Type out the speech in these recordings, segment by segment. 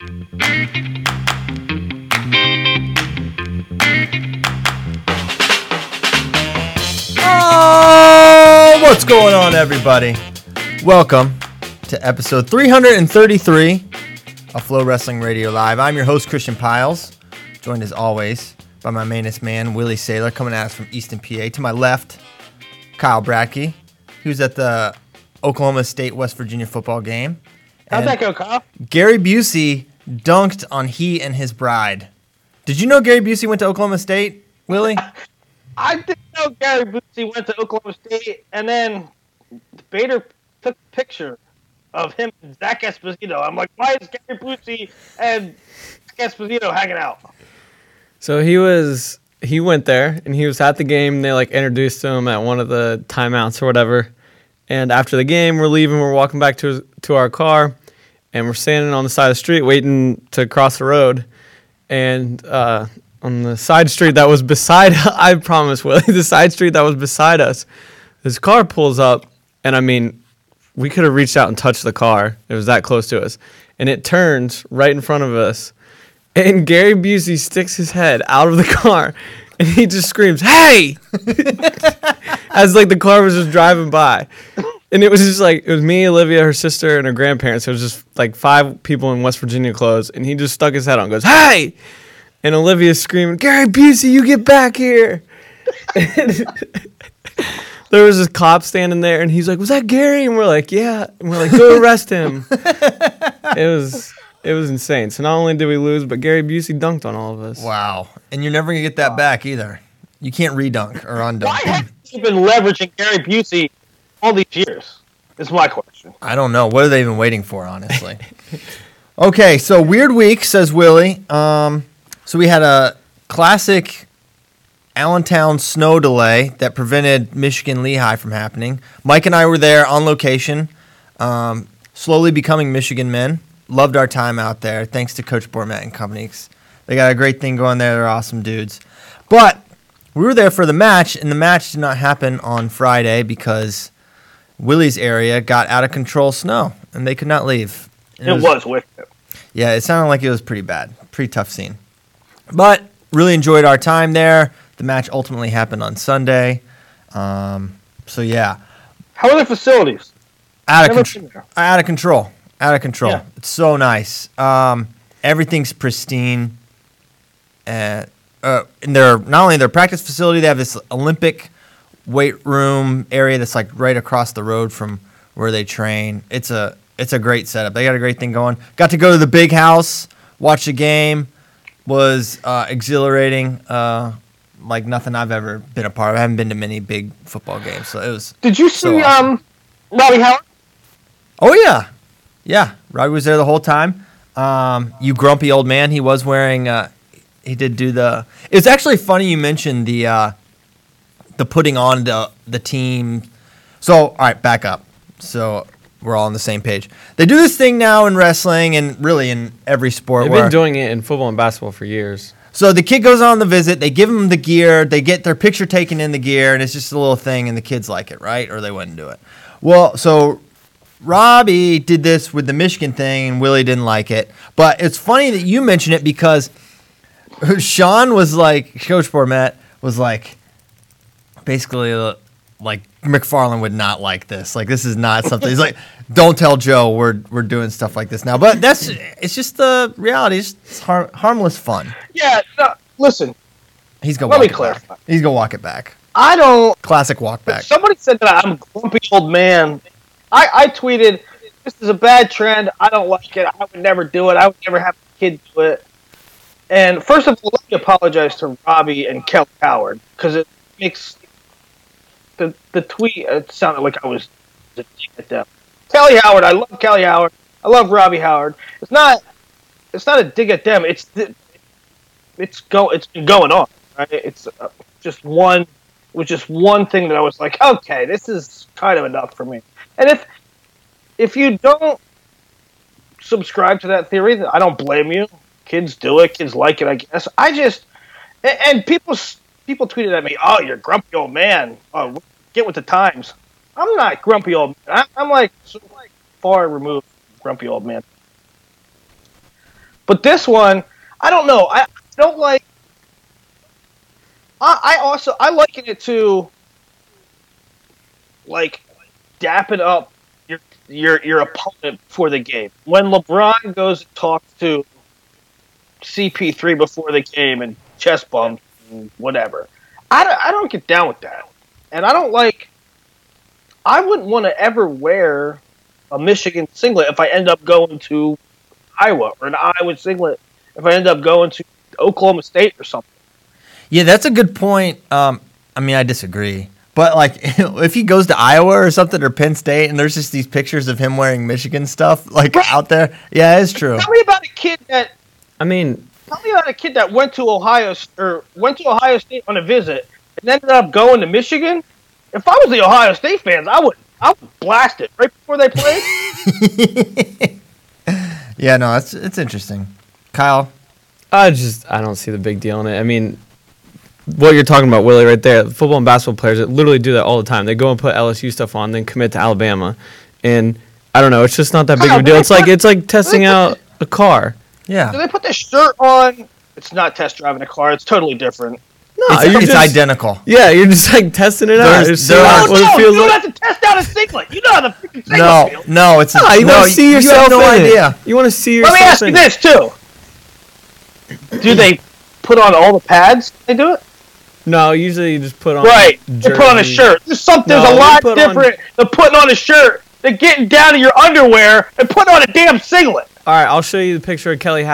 Oh, what's going on, everybody? Welcome to episode 333 of Flow Wrestling Radio Live. I'm your host, Christian Piles, joined as always by my mainest man, Willie Saylor, coming at us from Easton, PA. To my left, Kyle Bradke, who's at the Oklahoma State West Virginia football game. How'd that go, Kyle? Gary Busey dunked on he and his bride. Did you know Gary Busey went to Oklahoma State, Willie? I didn't know Gary Busey went to Oklahoma State, and then Bader took a picture of him and Zach Esposito. I'm like, why is Gary Busey and Zach Esposito hanging out? So he went there, and he was at the game. They introduced him at one of the timeouts or whatever. And after the game, we're leaving. We're walking back to our car, and we're standing on the side of the street waiting to cross the road. And on the side street that was beside, I promise, Willie, the side street that was beside us, this car pulls up, and I mean, we could have reached out and touched the car. It was that close to us. And it turns right in front of us, and Gary Busey sticks his head out of the car, and he just screams, "Hey!" as the car was just driving by. And it was just it was me, Olivia, her sister, and her grandparents. It was just 5 people in West Virginia clothes, and he just stuck his head out and goes, "Hey!" And Olivia's screaming, "Gary Busey, you get back here!" There was this cop standing there, and he's like, "Was that Gary?" And we're like, "Yeah." And we're like, "Go arrest him." It was insane. So not only did we lose, but Gary Busey dunked on all of us. Wow. And you're never going to get that back either. You can't redunk or undunk. Why have you been leveraging Gary Busey all these years? Is my question. I don't know. What are they even waiting for, honestly? Okay, so weird week, says Willie. So we had a classic Allentown snow delay that prevented Michigan-Lehigh from happening. Mike and I were there on location, slowly becoming Michigan men. Loved our time out there. Thanks to Coach Bormet and company. They got a great thing going there. They're awesome dudes. But we were there for the match, and the match did not happen on Friday because Willie's area got out of control snow, and they could not leave. It was wicked. Yeah, it sounded like it was pretty bad. Pretty tough scene. But really enjoyed our time there. The match ultimately happened on Sunday. So, yeah. How are the facilities? Out of control. Yeah. It's so nice. Everything's pristine. And not only their practice facility, they have this Olympic weight room area that's right across the road from where they train. It's a great setup. They got a great thing going. Got to go to the big house, watch the game. Was exhilarating. Like nothing I've ever been a part of. I haven't been to many big football games, so it was. Did you see awesome. Robbie Howard? Oh yeah. Yeah, Robbie was there the whole time. You grumpy old man. He was wearing. He did do the. It's actually funny you mentioned the putting on the team. So all right, back up. So we're all on the same page. They do this thing now in wrestling and really in every sport. They've been doing it in football and basketball for years. So the kid goes on the visit. They give him the gear. They get their picture taken in the gear, and it's just a little thing, and the kids like it, right? Or they wouldn't do it. Well, so Robbie did this with the Michigan thing, and Willie didn't like it. But it's funny that you mention it because Sean was Coach Bormet was basically McFarland would not like this. This is not something. He's like, don't tell Joe we're doing stuff like this now. But it's just the reality. It's harmless fun. Yeah. No, listen. He's gonna let me walk it clarify. back. He's gonna walk it back. I don't. Classic walk back. Somebody said that I'm a grumpy old man. I tweeted, "This is a bad trend. I don't like it. I would never do it. I would never have a kid do it." And first of all, let me apologize to Robbie and Kelly Howard because it makes the tweet. It sounded like I was a dig at them. Kelly Howard, I love Kelly Howard. I love Robbie Howard. It's not a dig at them. It's been going on. Right? It's just one. It was just one thing that I was like, okay, this is kind of enough for me. And if you don't subscribe to that theory, I don't blame you. Kids do it. Kids like it, I guess. And people tweeted at me, "Oh, you're a grumpy old man. Oh, get with the times." I'm not grumpy old man. I'm so far removed from grumpy old man. But this one, I don't know. I don't like. I liken it to like dapping up your opponent before the game. When LeBron goes and talks to CP3 before the game and chest bumps and whatever. I don't get down with that. And I don't like. I wouldn't want to ever wear a Michigan singlet if I end up going to Iowa, or an Iowa singlet if I end up going to Oklahoma State or something. Yeah, that's a good point. I mean, I disagree. But, like, if he goes to Iowa or something, or Penn State, and there's just these pictures of him wearing Michigan stuff, like, out there, yeah, it's true. Tell me about a kid that went to Ohio State on a visit and ended up going to Michigan. If I was the Ohio State fans, I would blast it right before they played. Yeah, no, it's interesting. Kyle? I don't see the big deal in it. I mean, what you're talking about, Willie, right there, football and basketball players that literally do that all the time. They go and put LSU stuff on, then commit to Alabama. And I don't know, it's just not that big of a deal. It's like testing out a car. Yeah. Do they put this shirt on? It's not test driving a car. It's totally different. No, it's identical. Yeah, you're just like testing it out. You don't have to test out a singlet. You know how the freaking singlet feels. No, it's you want to see yourself. You have no idea. You want to see yourself. Let me ask you this too. Do they put on all the pads? They do it. No, usually you just put on. Right, they put on a shirt. There's a lot different than putting on a shirt than getting down to your underwear and putting on a damn singlet. All right, I'll show you the picture of Kelly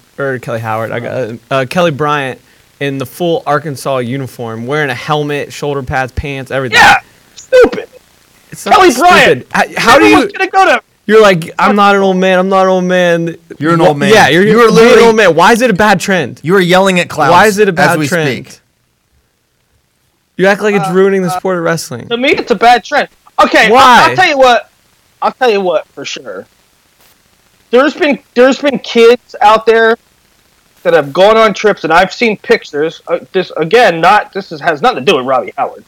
Bryant in the full Arkansas uniform, wearing a helmet, shoulder pads, pants, everything. Yeah, stupid. It's Kelly Bryant. How do you? Gonna go to? You're like, I'm not an old man. I'm not an old man. You're an old man. Yeah, you're literally an old man. Why is it a bad trend? You are yelling at clouds. Why is it a bad as we trend? Speak. You act like it's ruining the sport of wrestling. To me, it's a bad trend. Okay, why? I'll tell you what for sure. There's been kids out there that have gone on trips, and I've seen pictures. Has nothing to do with Robbie Howard.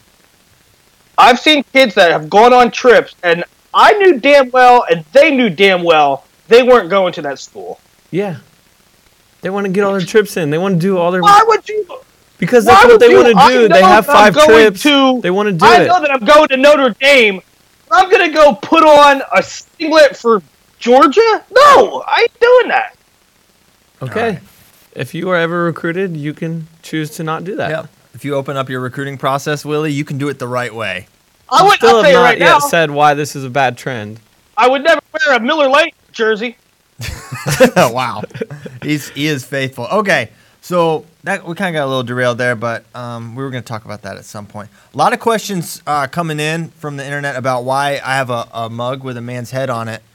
I've seen kids that have gone on trips, and I knew damn well, and they knew damn well, they weren't going to that school. Yeah, they want to get all their trips in. They want to do all their. Why would you? Because that's what they want to do. They have 5 trips. They want to do it. I know that I'm going to Notre Dame. I'm going to go put on a singlet for Georgia? No, I ain't doing that. Okay. Right. If you are ever recruited, you can choose to not do that. Yep. If you open up your recruiting process, Willie, you can do it the right way. I'll tell you right now. Said why this is a bad trend. I would never wear a Miller Lite jersey. Wow. He is faithful. Okay. So that we kind of got a little derailed there, but we were going to talk about that at some point. A lot of questions coming in from the internet about why I have a mug with a man's head on it.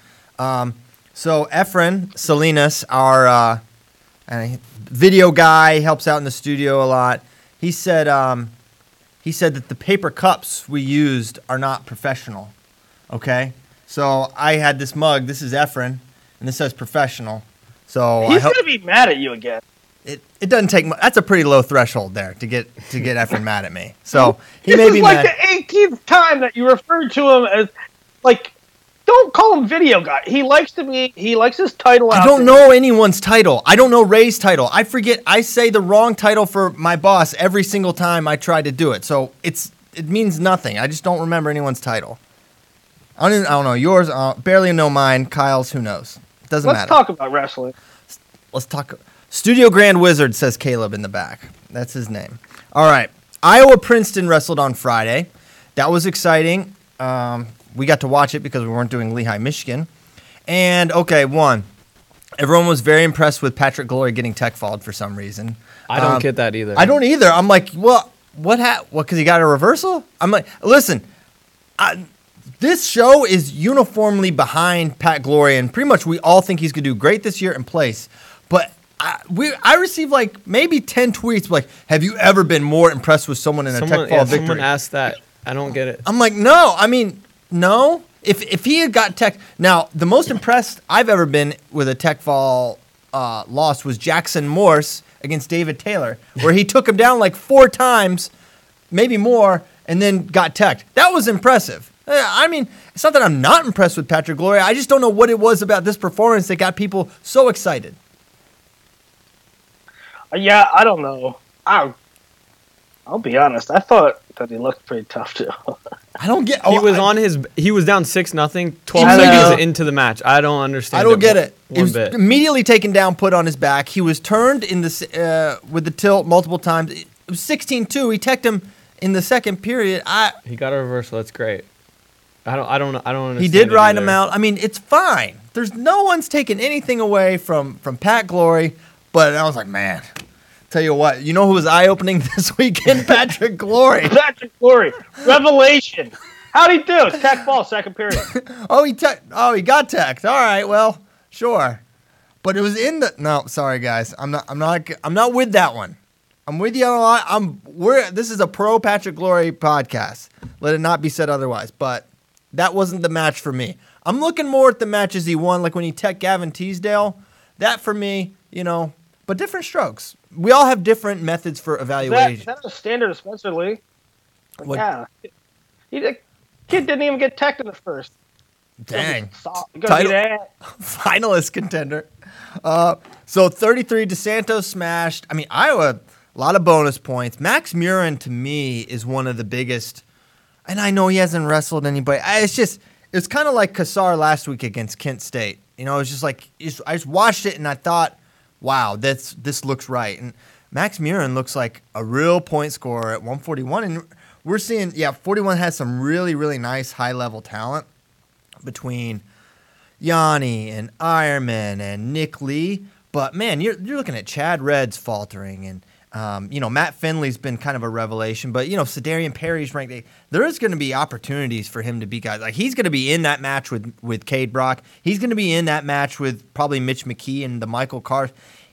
So Efren Salinas, our video guy, helps out in the studio a lot. He said that the paper cups we used are not professional. Okay, so I had this mug. This is Efren, and this says professional. So he's gonna be mad at you again. It doesn't take much. That's a pretty low threshold there to get Efren mad at me. So he this may is be like mad. The 18th time that you referred to him as like. Don't call him video guy. He likes his title. I don't know anyone's title. I don't know Ray's title. I forget. I say the wrong title for my boss every single time I try to do it. So it means nothing. I just don't remember anyone's title. I don't know yours. Barely know mine. Kyle's. Who knows? It doesn't matter. Let's talk about wrestling. Let's talk. Studio Grand Wizard, says Caleb in the back. That's his name. All right. Iowa Princeton wrestled on Friday. That was exciting. We got to watch it because we weren't doing Lehigh, Michigan. And, okay, everyone was very impressed with Patrick Glory getting tech fouled for some reason. I don't get that either. I don't either. I'm like, well, what because he got a reversal? I'm like, listen, this show is uniformly behind Pat Glory, and pretty much we all think he's going to do great this year in place. But I received like maybe 10 tweets like, have you ever been more impressed with someone in a tech fall victory? Someone asked that. I don't get it. I'm like, no. I mean, no. If he had got tech, now the most impressed I've ever been with a tech fall loss was Jackson Morse against David Taylor, where he took him down like 4 times, maybe more, and then got teched. That was impressive. I mean, it's not that I'm not impressed with Patrick Glory. I just don't know what it was about this performance that got people so excited. Yeah, I don't know. I'll be honest. I thought that he looked pretty tough too. I don't get. He was down 6-0, 12 I know. seconds into the match. I don't understand. I don't get it. He One was bit. immediately taken down, put on his back. He was turned in the with the tilt multiple times. It was 16-2. He teched him in the second period. He got a reversal. That's great. I don't understand. He did it ride either. him out. I mean, it's fine. There's no one's taking anything away from Pat Glory. But I was like, man, tell you what, you know who was eye-opening this weekend? Patrick Glory. Patrick Glory, revelation. How'd he do? It's tech ball, second period. He got teched. All right, well, sure. But it was in the no. Sorry, guys. I'm not with that one. I'm with you on a lot. This is a pro Patrick Glory podcast. Let it not be said otherwise. But that wasn't the match for me. I'm looking more at the matches he won, like when he teched Gavin Teasdale. That for me, but different strokes. We all have different methods for evaluation. Is that a standard of Spencer Lee? What- Yeah. The kid didn't even get teched in the first. Dang. Title Finalist contender. So 33 DeSantos smashed. I mean, Iowa, a lot of bonus points. Max Murin, to me, is one of the biggest. And I know he hasn't wrestled anybody. It's kind of like Kassar last week against Kent State. It was just like, I just watched it and I thought, wow, this looks right. And Max Murin looks like a real point scorer at 141. And we're seeing, 41 has some really, really nice high-level talent between Yanni and Ironman and Nick Lee. But, man, you're looking at Chad Red's faltering. And, Matt Finley's been kind of a revelation. But, Sedarian Perry's ranked. There is going to be opportunities for him to be guys. Like, he's going to be in that match with Cade Brock. He's going to be in that match with probably Mitch McKee and the Michael Cars.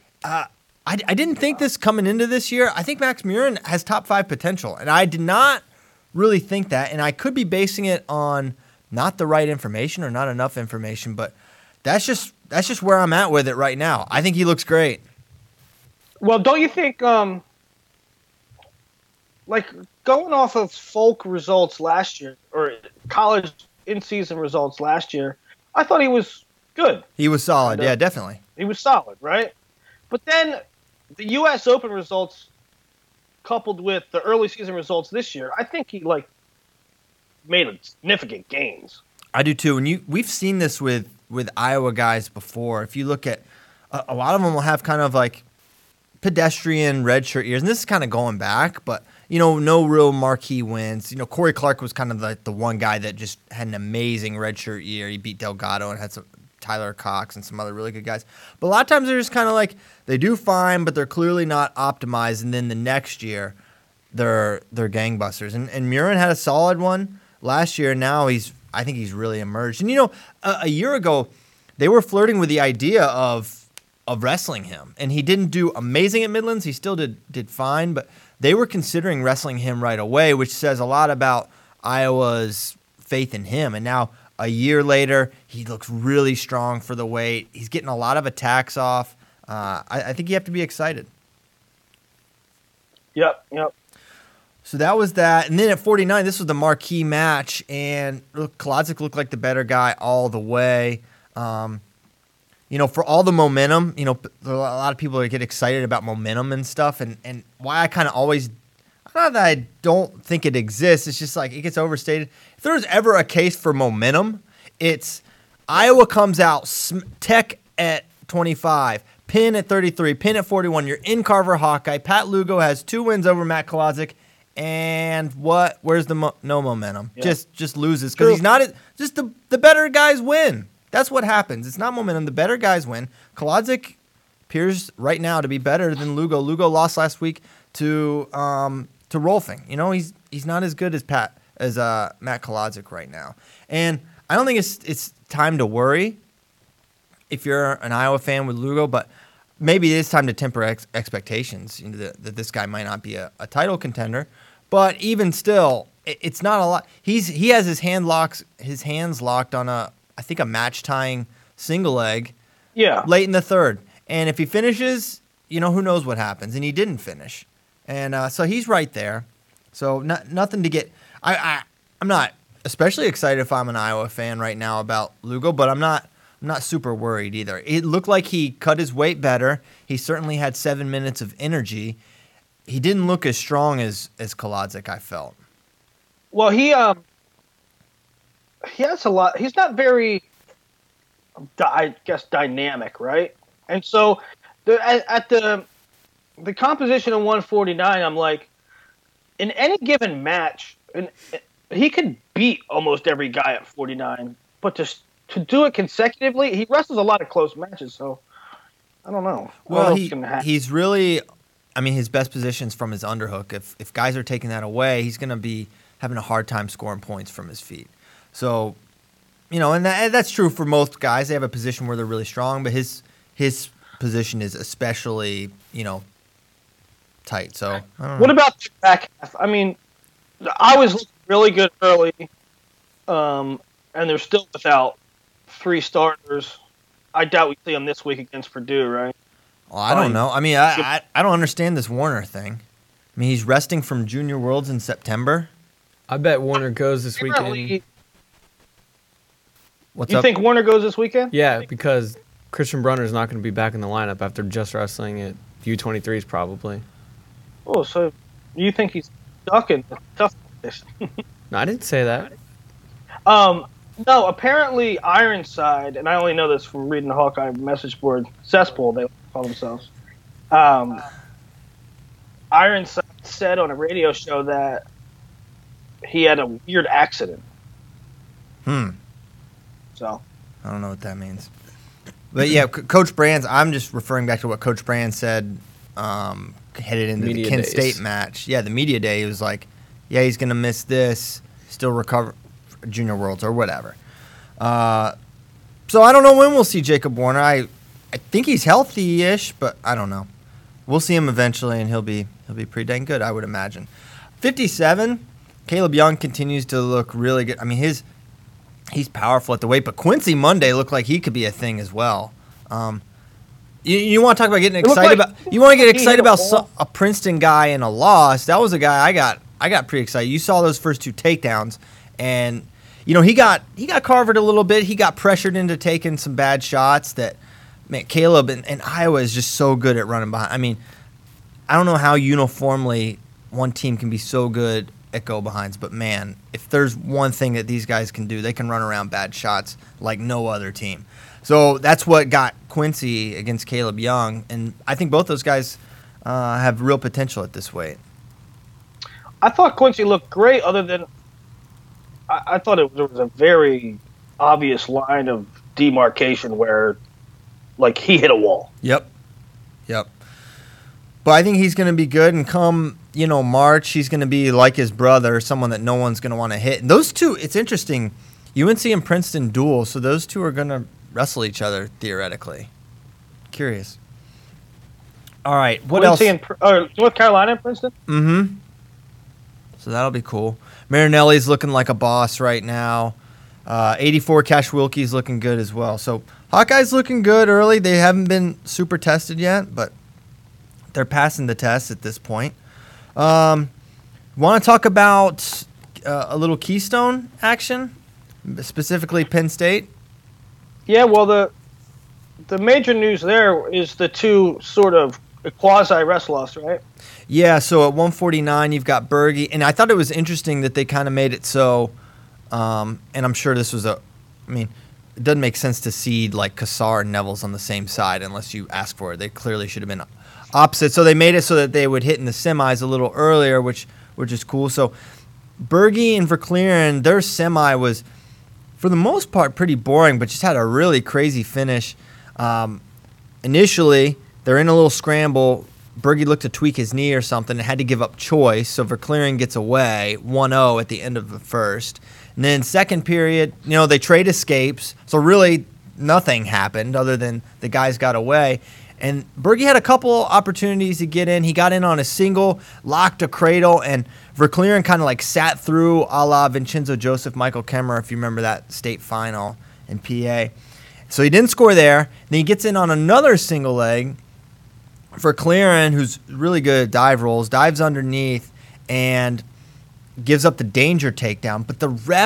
I didn't think this coming into this year. I think Max Murin has top 5 potential. And I did not really think that. And I could be basing it on not the right information or not enough information. But that's just where I'm at with it right now. I think he looks great. Well, don't you think, going off of folk results last year, or college in-season results last year, I thought he was good. He was solid. Yeah, definitely. He was solid, right? But then the U.S. Open results coupled with the early season results this year, I think he, made significant gains. I do, too. And we've seen this with Iowa guys before. If you look at a lot of them will have kind of like pedestrian redshirt years, and this is kind of going back, but no real marquee wins. Corey Clark was kind of like the one guy that just had an amazing redshirt year. He beat Delgado and had some Tyler Cox and some other really good guys. But a lot of times they're just kind of like they do fine, but they're clearly not optimized. And then the next year, they're gangbusters. And Murin had a solid one last year. Now I think he's really emerged. And a year ago, they were flirting with the idea of wrestling him, and he didn't do amazing at Midlands. He still did fine, but they were considering wrestling him right away, which says a lot about Iowa's faith in him. And now a year later, he looks really strong for the weight. He's getting a lot of attacks off. I think you have to be excited. Yep. So that was that. And then at 49, this was the marquee match, and Kolodzik looked like the better guy all the way. For all the momentum, there are a lot of people that get excited about momentum and stuff, and why I kind of always, not that I don't think it exists, it's just like it gets overstated. If there's ever a case for momentum, it's Iowa comes out, Tech at 25, Penn at 33, Penn at 41, you're in Carver Hawkeye, Pat Lugo has 2 wins over Matt Kolodzik, and what? Where's the no momentum? Yeah. Just loses because he's not, just the better guys win. That's what happens. It's not momentum. The better guys win. Kolodzik appears right now to be better than Lugo. Lugo lost last week to Rolfing. He's not as good as Matt Kolodzik right now. And I don't think it's time to worry if you're an Iowa fan with Lugo, but maybe it is time to temper expectations. That this guy might not be a title contender, but even still, it's not a lot. He has his hands locked on a match-tying single leg late in the third. And if he finishes, who knows what happens. And he didn't finish. And so he's right there. So nothing to get – I'm not especially excited if I'm an Iowa fan right now about Lugo, but I'm not I'm not super worried either. It looked like he cut his weight better. He certainly had 7 minutes of energy. He didn't look as strong as Kolodzik, I felt. Well, he has a lot. He's not very, I guess, dynamic, right? And so at the composition of 149, I'm like, in any given match, and he could beat almost every guy at 49, but to do it consecutively, he wrestles a lot of close matches, so I don't know. Well, he's really, I mean, his best position's from his underhook. If guys are taking that away, he's going to be having a hard time scoring points from his feet. So, and that's true for most guys. They have a position where they're really strong, but his position is especially, tight. So, I don't know. What about the back half? I mean, I was looking really good early, and they're still without 3 starters. I doubt we see them this week against Purdue, right? Well, I don't know. I mean, I don't understand this Warner thing. I mean, he's resting from Junior Worlds in September. I bet Warner goes this weekend. What's you up? think Warner goes this weekend? Yeah, because Christian Brunner's not going to be back in the lineup after just wrestling at U23s probably. Oh, so you think he's stuck in tough place? No, I didn't say that. No, apparently Ironside, and I only know this from reading the Hawkeye message board, Cesspool, they call themselves. Ironside said on a radio show that he had a weird accident. So I don't know what that means. But yeah, Coach Brands, I'm just referring back to what Coach Brands said headed into the Kent State match. Yeah, the media day, he was like, yeah, he's going to miss this, still recover Junior Worlds or whatever. So I don't know when we'll see Jacob Warner. I think he's healthy-ish, but I don't know. We'll see him eventually, and he'll be pretty dang good, I would imagine. 57, Caleb Young continues to look really good. I mean, he's powerful at the weight, but Quincy Monday looked like he could be a thing as well. You want to talk about getting excited you want to get excited about a Princeton guy in a loss. That was a guy I got pretty excited. You saw those first 2 takedowns, and he got carvered a little bit. He got pressured into taking some bad shots that, man, Caleb and Iowa is just so good at running behind. I mean, I don't know how uniformly one team can be so good at go-behinds, but, man, if there's one thing that these guys can do, they can run around bad shots like no other team. So that's what got Quincy against Caleb Young, and I think both those guys have real potential at this weight. I thought Quincy looked great, other than I thought there was a very obvious line of demarcation where, like, he hit a wall. Yep. But I think he's going to be good, and come, March, he's going to be like his brother, someone that no one's going to want to hit. And those two, it's interesting, UNC and Princeton duel, so those two are going to wrestle each other, theoretically. Curious. All right, what else? North Carolina and Princeton? Mm-hmm. So that'll be cool. Marinelli's looking like a boss right now. 84 Cash Wilkie's looking good as well. So Hawkeye's looking good early. They haven't been super tested yet, but they're passing the test at this point. Want to talk about a little Keystone action, specifically Penn State? Yeah, well, the major news there is the 2 sort of quasi-wrestle-offs, right? Yeah, so at 149, you've got Berge. And I thought it was interesting that they kind of made it so, and I'm sure this was it doesn't make sense to seed like Kassar and Neville's on the same side unless you ask for it. They clearly should have been opposite. So they made it so that they would hit in the semis a little earlier, which is cool. So Berge and Verclaren, their semi was, for the most part, pretty boring, but just had a really crazy finish. Initially, they're in a little scramble. Berge looked to tweak his knee or something and had to give up choice, so Verclaren gets away 1-0 at the end of the first. And then second period, they trade escapes, so really nothing happened other than the guys got away. And Berge had a couple opportunities to get in. He got in on a single, locked a cradle, and Verclaren kind of like sat through a la Vincenzo Joseph, Michael Kemmer, if you remember that state final in PA. So he didn't score there. Then he gets in on another single leg. Verclaren, who's really good at dive rolls, dives underneath and gives up the danger takedown. But the ref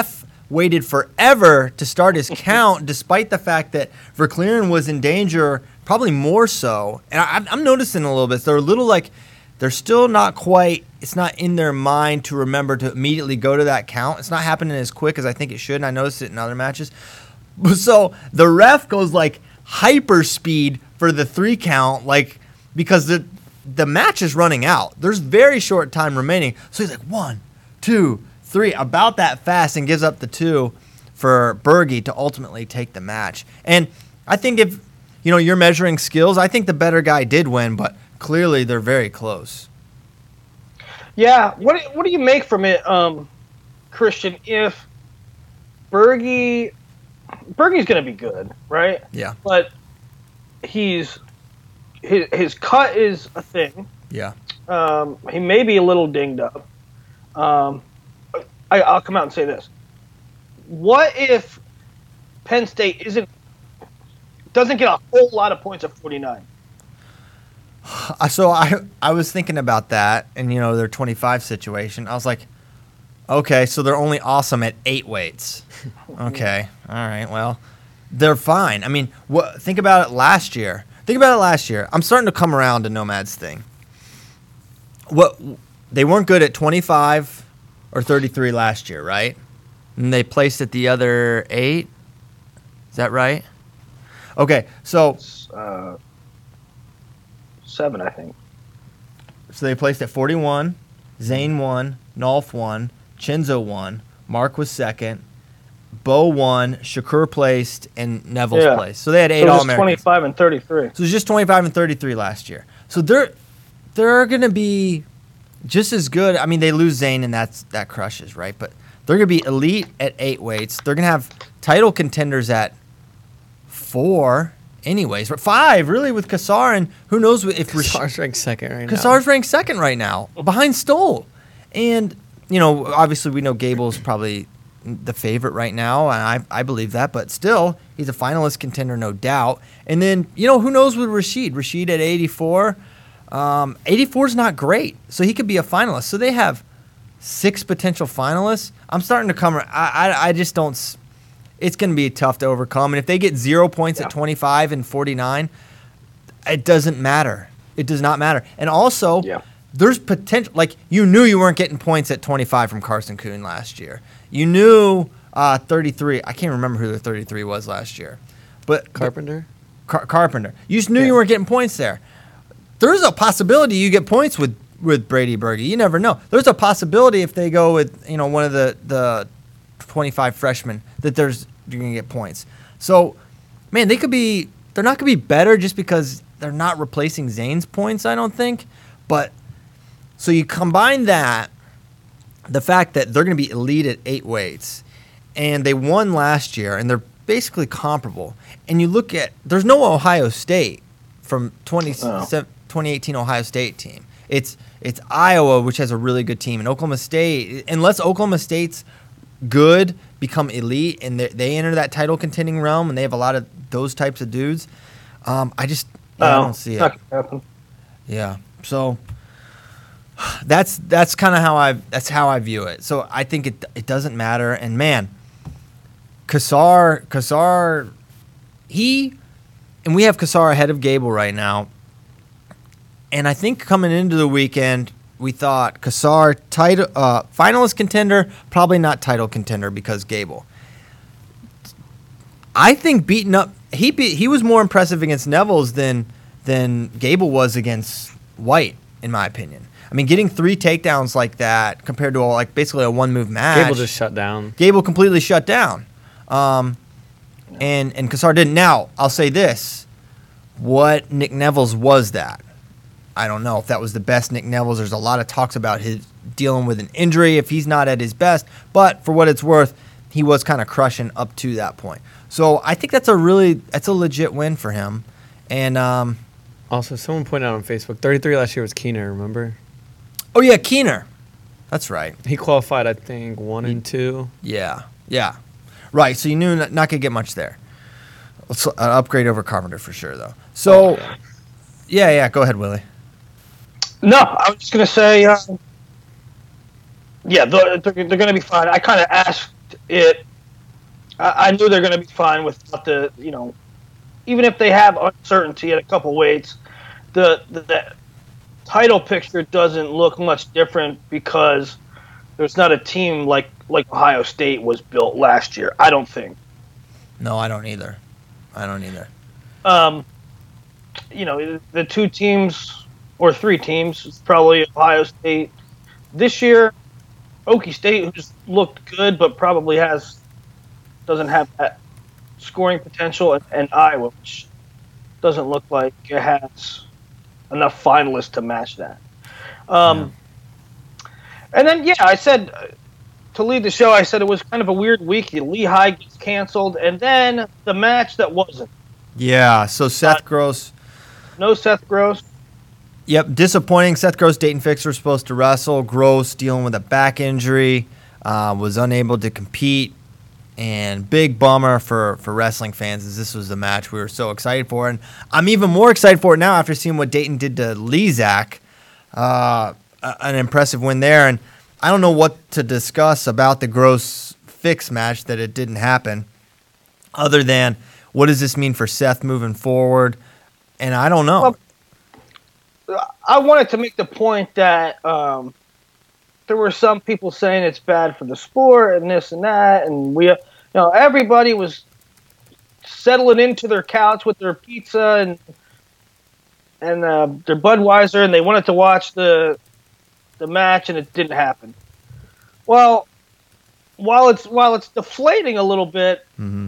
waited forever to start his count, despite the fact that Verclearen was in danger, probably more so. And I'm noticing a little bit. They're a little like, they're still not quite, it's not in their mind to remember to immediately go to that count. It's not happening as quick as I think it should, and I noticed it in other matches. So the ref goes like hyper speed for the 3 count, like, because the match is running out. There's very short time remaining. So he's like 1, 2, 3, about that fast, and gives up the 2 for Berge to ultimately take the match. And I think if, you're measuring skills, I think the better guy did win, but clearly they're very close. Yeah. What do you make from it, Christian, if Berge's going to be good, right? Yeah. But his cut is a thing. Yeah. He may be a little dinged up. I'll come out and say this. What if Penn State doesn't get a whole lot of points at 49? So I was thinking about that, and their 25 situation. I was like, okay, so they're only awesome at 8 weights. Okay, all right, well, they're fine. I mean, think about it last year. I'm starting to come around to Nomad's thing. They weren't good at 25 or 33 last year, right? And they placed at the other 8. Is that right? Okay, so 7, I think. So they placed at 41. Zane won. Nolf won. Chenzo won. Mark was second. Bo won. Shakur placed, and Neville's placed. So they had 8 All-Americans. 25 and 33. So it was just 25 and 33 last year. So they're going to be just as good. I mean, they lose Zane, and that crushes, right? But they're going to be elite at 8 weights. They're going to have title contenders at 4 anyways. 5, really, with Kassar, and who knows if Kassar's ranked second right now. Kassar's ranked second right now, behind Stoll. And, obviously we know Gable's probably the favorite right now, and I believe that, but still, he's a finalist contender, no doubt. And then, who knows with Rashid? Rashid at 84. 84 is not great, so he could be a finalist. So they have 6 potential finalists. I'm starting to come. I just don't. It's going to be tough to overcome. And if they get 0 points at 25 and 49, it doesn't matter. It does not matter. And also, there's potential. Like, you knew you weren't getting points at 25 from Carson Kuhn last year. You knew 33. I can't remember who the 33 was last year. But Carpenter? Carpenter. You just knew you weren't getting points there. There's a possibility you get points with Brady Berge. You never know. There's a possibility if they go with one of the 25 freshmen that you're going to get points. So, man, they're not going to be better just because they're not replacing Zane's points, I don't think. But so you combine that, the fact that they're going to be elite at 8 weights, and they won last year, and they're basically comparable. And you look at, there's no Ohio State from 2018 Ohio State team. It's Iowa, which has a really good team, and Oklahoma State. Unless Oklahoma State's good, become elite, and they enter that title contending realm, and they have a lot of those types of dudes, I don't see it. Not gonna happen. Yeah, so that's kind of how I view it. So I think it doesn't matter. And man, Kassar, and we have Kassar ahead of Gable right now. And I think coming into the weekend, we thought Kassar title finalist contender, probably not title contender because Gable. I think beating up he was more impressive against Neville's than Gable was against White, in my opinion. I mean, getting 3 takedowns like that compared to basically a 1-move match. Gable just shut down. Gable completely shut down. And Kassar didn't. Now, I'll say this. What Nick Neville's was that? I don't know if that was the best Nick Neville's. There's a lot of talks about his dealing with an injury if he's not at his best. But for what it's worth, he was kind of crushing up to that point. So I think that's a legit win for him. And also, someone pointed out on Facebook, 33 last year was Keener, remember? Oh, yeah, Keener. That's right. He qualified, I think, 1 and 2. Yeah. Right, so you knew not going to get much there. Let's upgrade over Carpenter for sure, though. So, yeah, go ahead, Willie. No, I was just going to say, they're going to be fine. I kind of asked it I knew they're going to be fine without the, even if they have uncertainty at a couple weights, the title picture doesn't look much different because there's not a team like Ohio State was built last year. I don't think. No, I don't either. The two teams or three teams is probably Ohio State this year. Okie State, who's looked good but probably doesn't have that scoring potential, and Iowa, which doesn't look like it has enough finalists to match that. And then, I said, to lead the show, I said it was kind of a weird week. Lehigh gets canceled, and then the match that wasn't. Yeah, so Seth Gross. No Seth Gross. Yep, disappointing. Seth Gross, Dayton Fixer, supposed to wrestle. Gross dealing with a back injury, was unable to compete. And big bummer for wrestling fans, as this was the match we were so excited for. And I'm even more excited for it now after seeing what Dayton did to Lezak. An impressive win there. And I don't know what to discuss about the Gross Fix match that it didn't happen, other than what does this mean for Seth moving forward? And I don't know. Well, I wanted to make the point that there were some people saying it's bad for the sport and this and that, and everybody was settling into their couch with their pizza and their Budweiser, and they wanted to watch the match, and it didn't happen. Well, while it's deflating a little bit,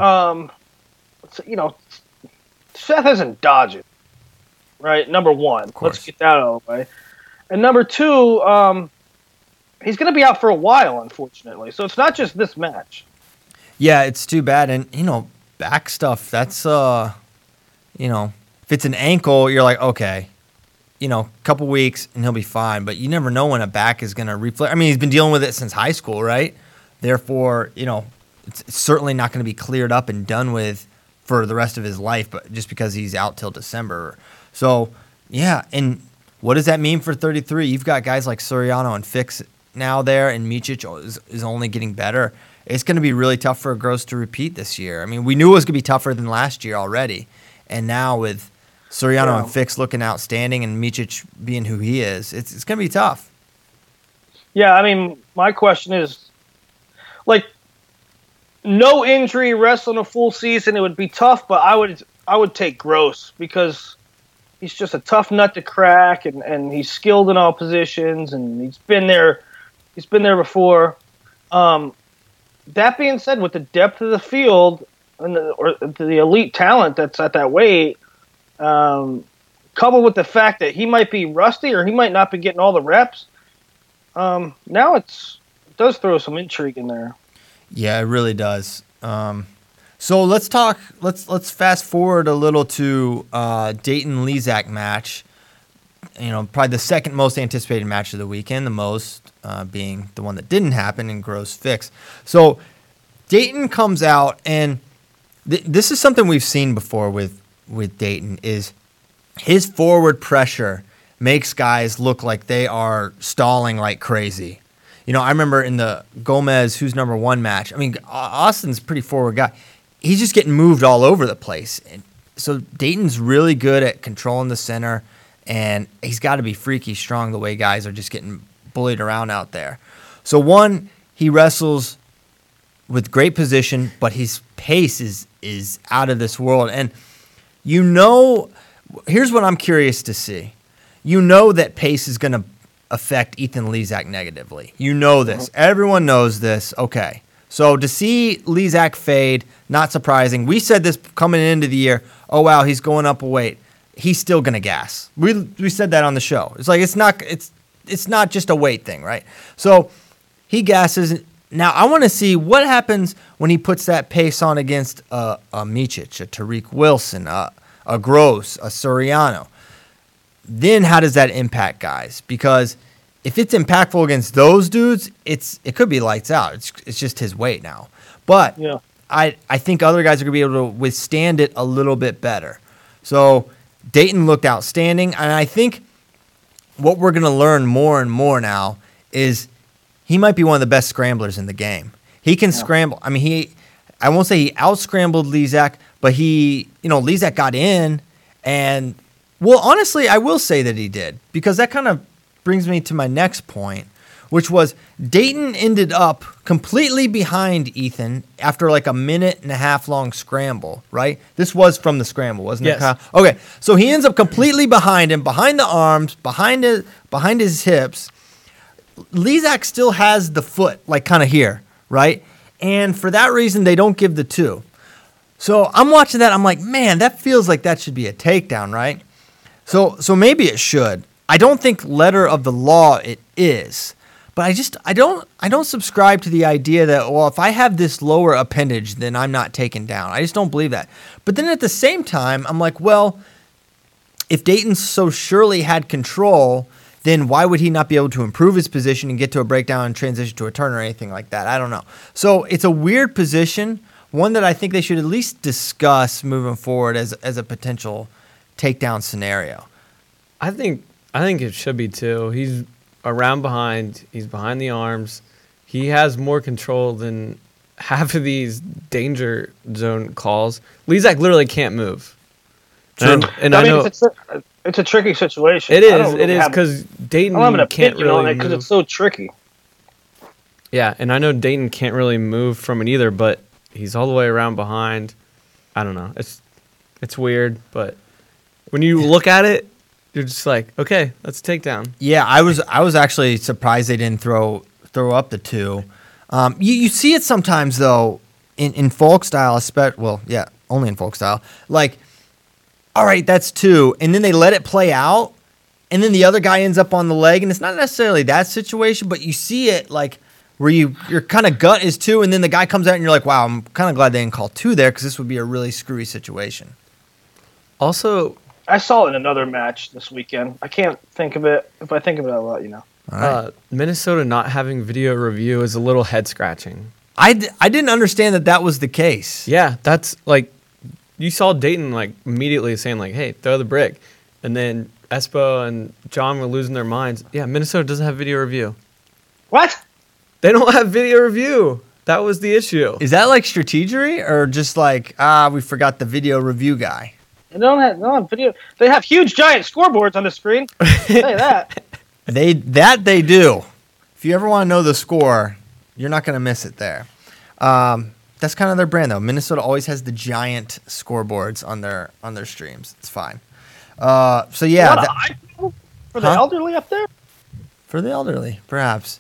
Seth isn't dodging, right? Number one, let's get that out of the way, and number two, he's going to be out for a while, unfortunately. So it's not just this match. Yeah, it's too bad, and back stuff. That's if it's an ankle, you're like, okay. Couple weeks and he'll be fine. But you never know when a back is going to reflect. I mean, he's been dealing with it since high school, right? Therefore, it's certainly not going to be cleared up and done with for the rest of his life, but just because he's out till December. So, yeah, and what does that mean for 33? You've got guys like Soriano and Fix now there, and Micic is only getting better. It's going to be really tough for Gross to repeat this year. I mean, we knew it was going to be tougher than last year already. And now with Soriano and Fix looking outstanding and Micic being who he is, it's going to be tough. Yeah, I mean, my question is, no injury, wrestling a full season, it would be tough, but I would take Gross because he's just a tough nut to crack, and he's skilled in all positions, and he's been there before. That being said, with the depth of the field and the elite talent that's at that weight, coupled with the fact that he might be rusty or he might not be getting all the reps, now it does throw some intrigue in there. Yeah, it really does. So let's talk. Let's fast forward a little to Dayton Lezak match. Probably the second most anticipated match of the weekend. The most being the one that didn't happen in Gross Fix. So Dayton comes out, and this is something we've seen before with Dayton. Is his forward pressure makes guys look like they are stalling like crazy. I remember in the Gomez who's number one match. I mean, Austin's a pretty forward guy. He's just getting moved all over the place. And so Dayton's really good at controlling the center, and he's got to be freaky strong the way guys are just getting bullied around out there. So one, he wrestles with great position, but his pace is out of this world. And here's what I'm curious to see. That pace is going to affect Ethan Lezak negatively. This. Everyone knows this. Okay. So to see Lezak fade, not surprising. We said this coming into the year. Oh, wow, he's going up a weight. He's still going to gas. We said that on the show. It's like it's not just a weight thing, right? So he gasses. Now I want to see what happens when he puts that pace on against a Micic, a Tariq Wilson, a Gross, a Soriano. Then how does that impact guys? Because if it's impactful against those dudes, it could be lights out. It's just his weight now. But yeah. I think other guys are going to be able to withstand it a little bit better. So Dayton looked outstanding, and I think what we're going to learn more and more now is he might be one of the best scramblers in the game. He can scramble. I mean, I won't say he out-scrambled Lezak, but Lezak got in, and, well, honestly, I will say that he did, because that kind of brings me to my next point, which was Dayton ended up completely behind Ethan after like a 1.5-minute long scramble, right? This was from the scramble, wasn't it, Kyle? Okay, so he ends up completely behind him, behind the arms, behind his hips. Lezak still has the foot, like kind of here, right? And for that reason, they don't give the 2. So I'm watching that. I'm like, man, that feels like that should be a takedown, right? So maybe it should. I don't think letter of the law it is. But I don't subscribe to the idea that, well, if I have this lower appendage, then I'm not taken down. I just don't believe that. But then at the same time, I'm like, well, if Dayton so surely had control, then why would he not be able to improve his position and get to a breakdown and transition to a turn or anything like that? I don't know. So it's a weird position, one that I think they should at least discuss moving forward as a potential takedown scenario. I think it should be too. He's around behind. He's behind the arms. He has more control than half of these danger zone calls. Lezak literally can't move. True. And I know it's a tricky situation. It is because Dayton can't really move. Because it's so tricky. Yeah, and I know Dayton can't really move from it either, but he's all the way around behind. I don't know. It's weird, but when you look at it, you're just like, okay, that's a takedown. Yeah, I was actually surprised they didn't throw up the 2. You see it sometimes though in folk style, only in folk style. Like, all right, that's 2, and then they let it play out, and then the other guy ends up on the leg, and it's not necessarily that situation, but you see it like where your kind of gut is 2, and then the guy comes out, and you're like, wow, I'm kind of glad they didn't call 2 there because this would be a really screwy situation. Also, I saw it in another match this weekend. I can't think of it. If I think of it, I'll let you know. All right. Minnesota not having video review is a little head scratching. I didn't understand that was the case. Yeah, that's like you saw Dayton like immediately saying like, "Hey, throw the brick," and then Espo and John were losing their minds. Yeah, Minnesota doesn't have video review. What? They don't have video review. That was the issue. Is that like strategery or just like we forgot the video review guy? They don't have video. They have huge giant scoreboards on the screen. I'll tell you that. They do. If you ever want to know the score, you're not going to miss it there. That's kind of their brand, though. Minnesota always has the giant scoreboards on their streams. It's fine. So yeah, for the elderly up there. For the elderly, perhaps.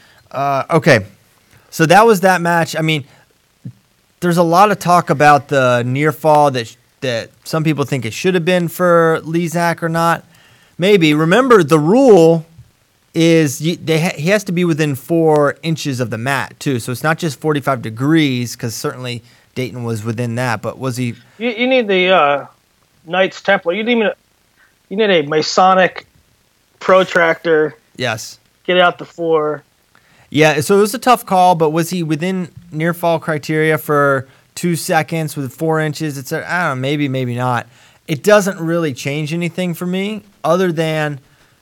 Okay, so that was that match. I mean, there's a lot of talk about the near fall that some people think it should have been for Lezak or not. Maybe. Remember, the rule is he has to be within 4 inches of the mat, too. So it's not just 45 degrees, because certainly Dayton was within that. But was he... You need the Knights Templar. You need a Masonic protractor. Yes. Get out the 4. Yeah, so it was a tough call, but was he within near fall criteria for 2 seconds with 4 inches? I don't know, maybe not. It doesn't really change anything for me other than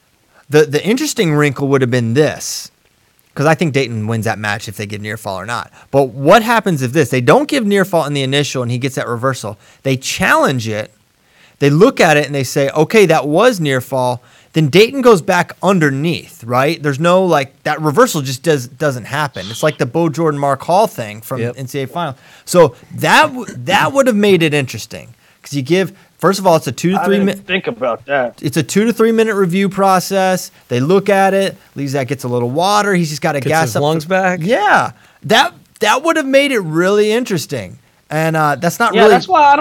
the interesting wrinkle would have been this, because I think Dayton wins that match if they give near fall or not. But what happens if they don't give near fall in the initial and he gets that reversal? They challenge it. They look at it and they say, okay, that was near fall. Then Dayton goes back underneath, right? There's no that reversal just doesn't happen. It's like the Bo Jordan Mark Hall thing from NCAA Final. So that would have made it interesting because you give. First of all, it's a 2 to 3 minute. Think about that. It's a 2 to 3 minute review process. They look at it. Lezak gets a little water. He's just got to gas his up lungs back. Yeah, that would have made it really interesting. And that's not really. Yeah, that's why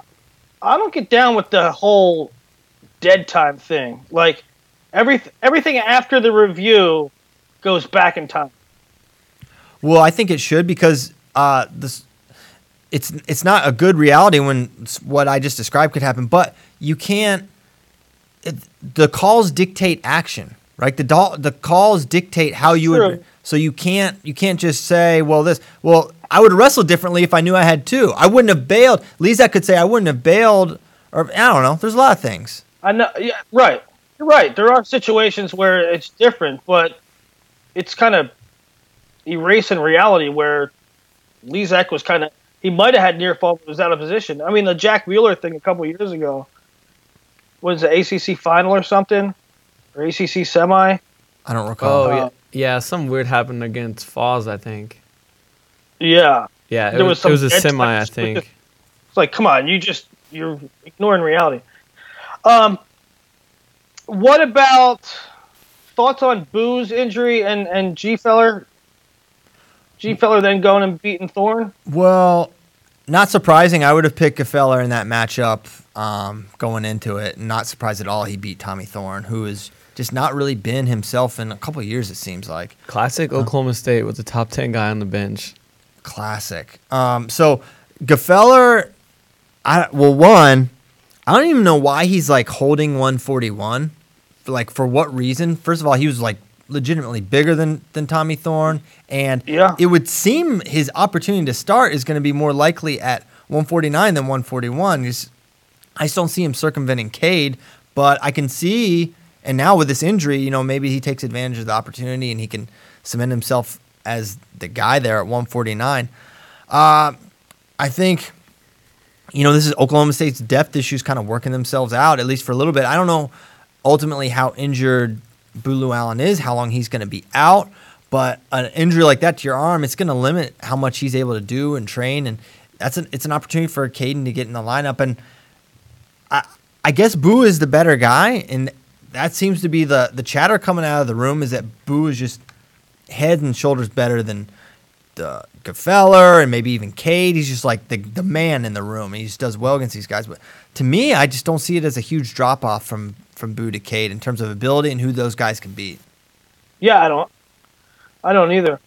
I don't get down with the whole dead time thing. Like everything after the review goes back in time. Well, I think it should because it's not a good reality when what I just described could happen, but you can't. The calls dictate action, right? The calls dictate how you would. So you can't just say, well, I would have wrestled differently if I knew I had 2. I wouldn't have bailed. Lezak could say I wouldn't have bailed, or I don't know. There's a lot of things. I know. Yeah, right. You're right. There are situations where it's different, but it's kind of erasing reality where Lezak was he might have had near fall, but was out of position. I mean, the Jack Wheeler thing a couple years ago was the ACC final or something, or ACC semi. I don't recall. Oh, yeah. Something weird happened against Falls, I think. Yeah. Yeah, There was it was a some- semi, I think. It's like, come on, you're ignoring reality. What about thoughts on Boo's injury and G Feller? G Feller then going and beating Thorne? Well, not surprising. I would have picked Gefeller in that matchup going into it. Not surprised at all he beat Tommy Thorne, who has just not really been himself in a couple of years, it seems like. Classic Oklahoma State with the top 10 guy on the bench. Classic. So Gefeller, I don't even know why he's like holding 141. Like, for what reason? First of all, he was like legitimately bigger than Tommy Thorne, and it would seem his opportunity to start is going to be more likely at 149 than 141. I still don't see him circumventing Cade, but I can see, and now with this injury, you know, maybe he takes advantage of the opportunity and he can cement himself as the guy there at 149. I think, you know, this is Oklahoma State's depth issues kind of working themselves out, at least for a little bit. I don't know ultimately how injured Bulu Allen is, how long he's going to be out, but an injury like that to your arm, it's going to limit how much he's able to do and train, and it's an opportunity for Caden to get in the lineup. And I guess Boo is the better guy, and that seems to be the chatter coming out of the room is that Boo is just head and shoulders better than the Gefeller and maybe even Cade. He's just like the man in the room. He just does well against these guys. But to me, I just don't see it as a huge drop off from Boo to Cade in terms of ability and who those guys can beat. Yeah, I don't either.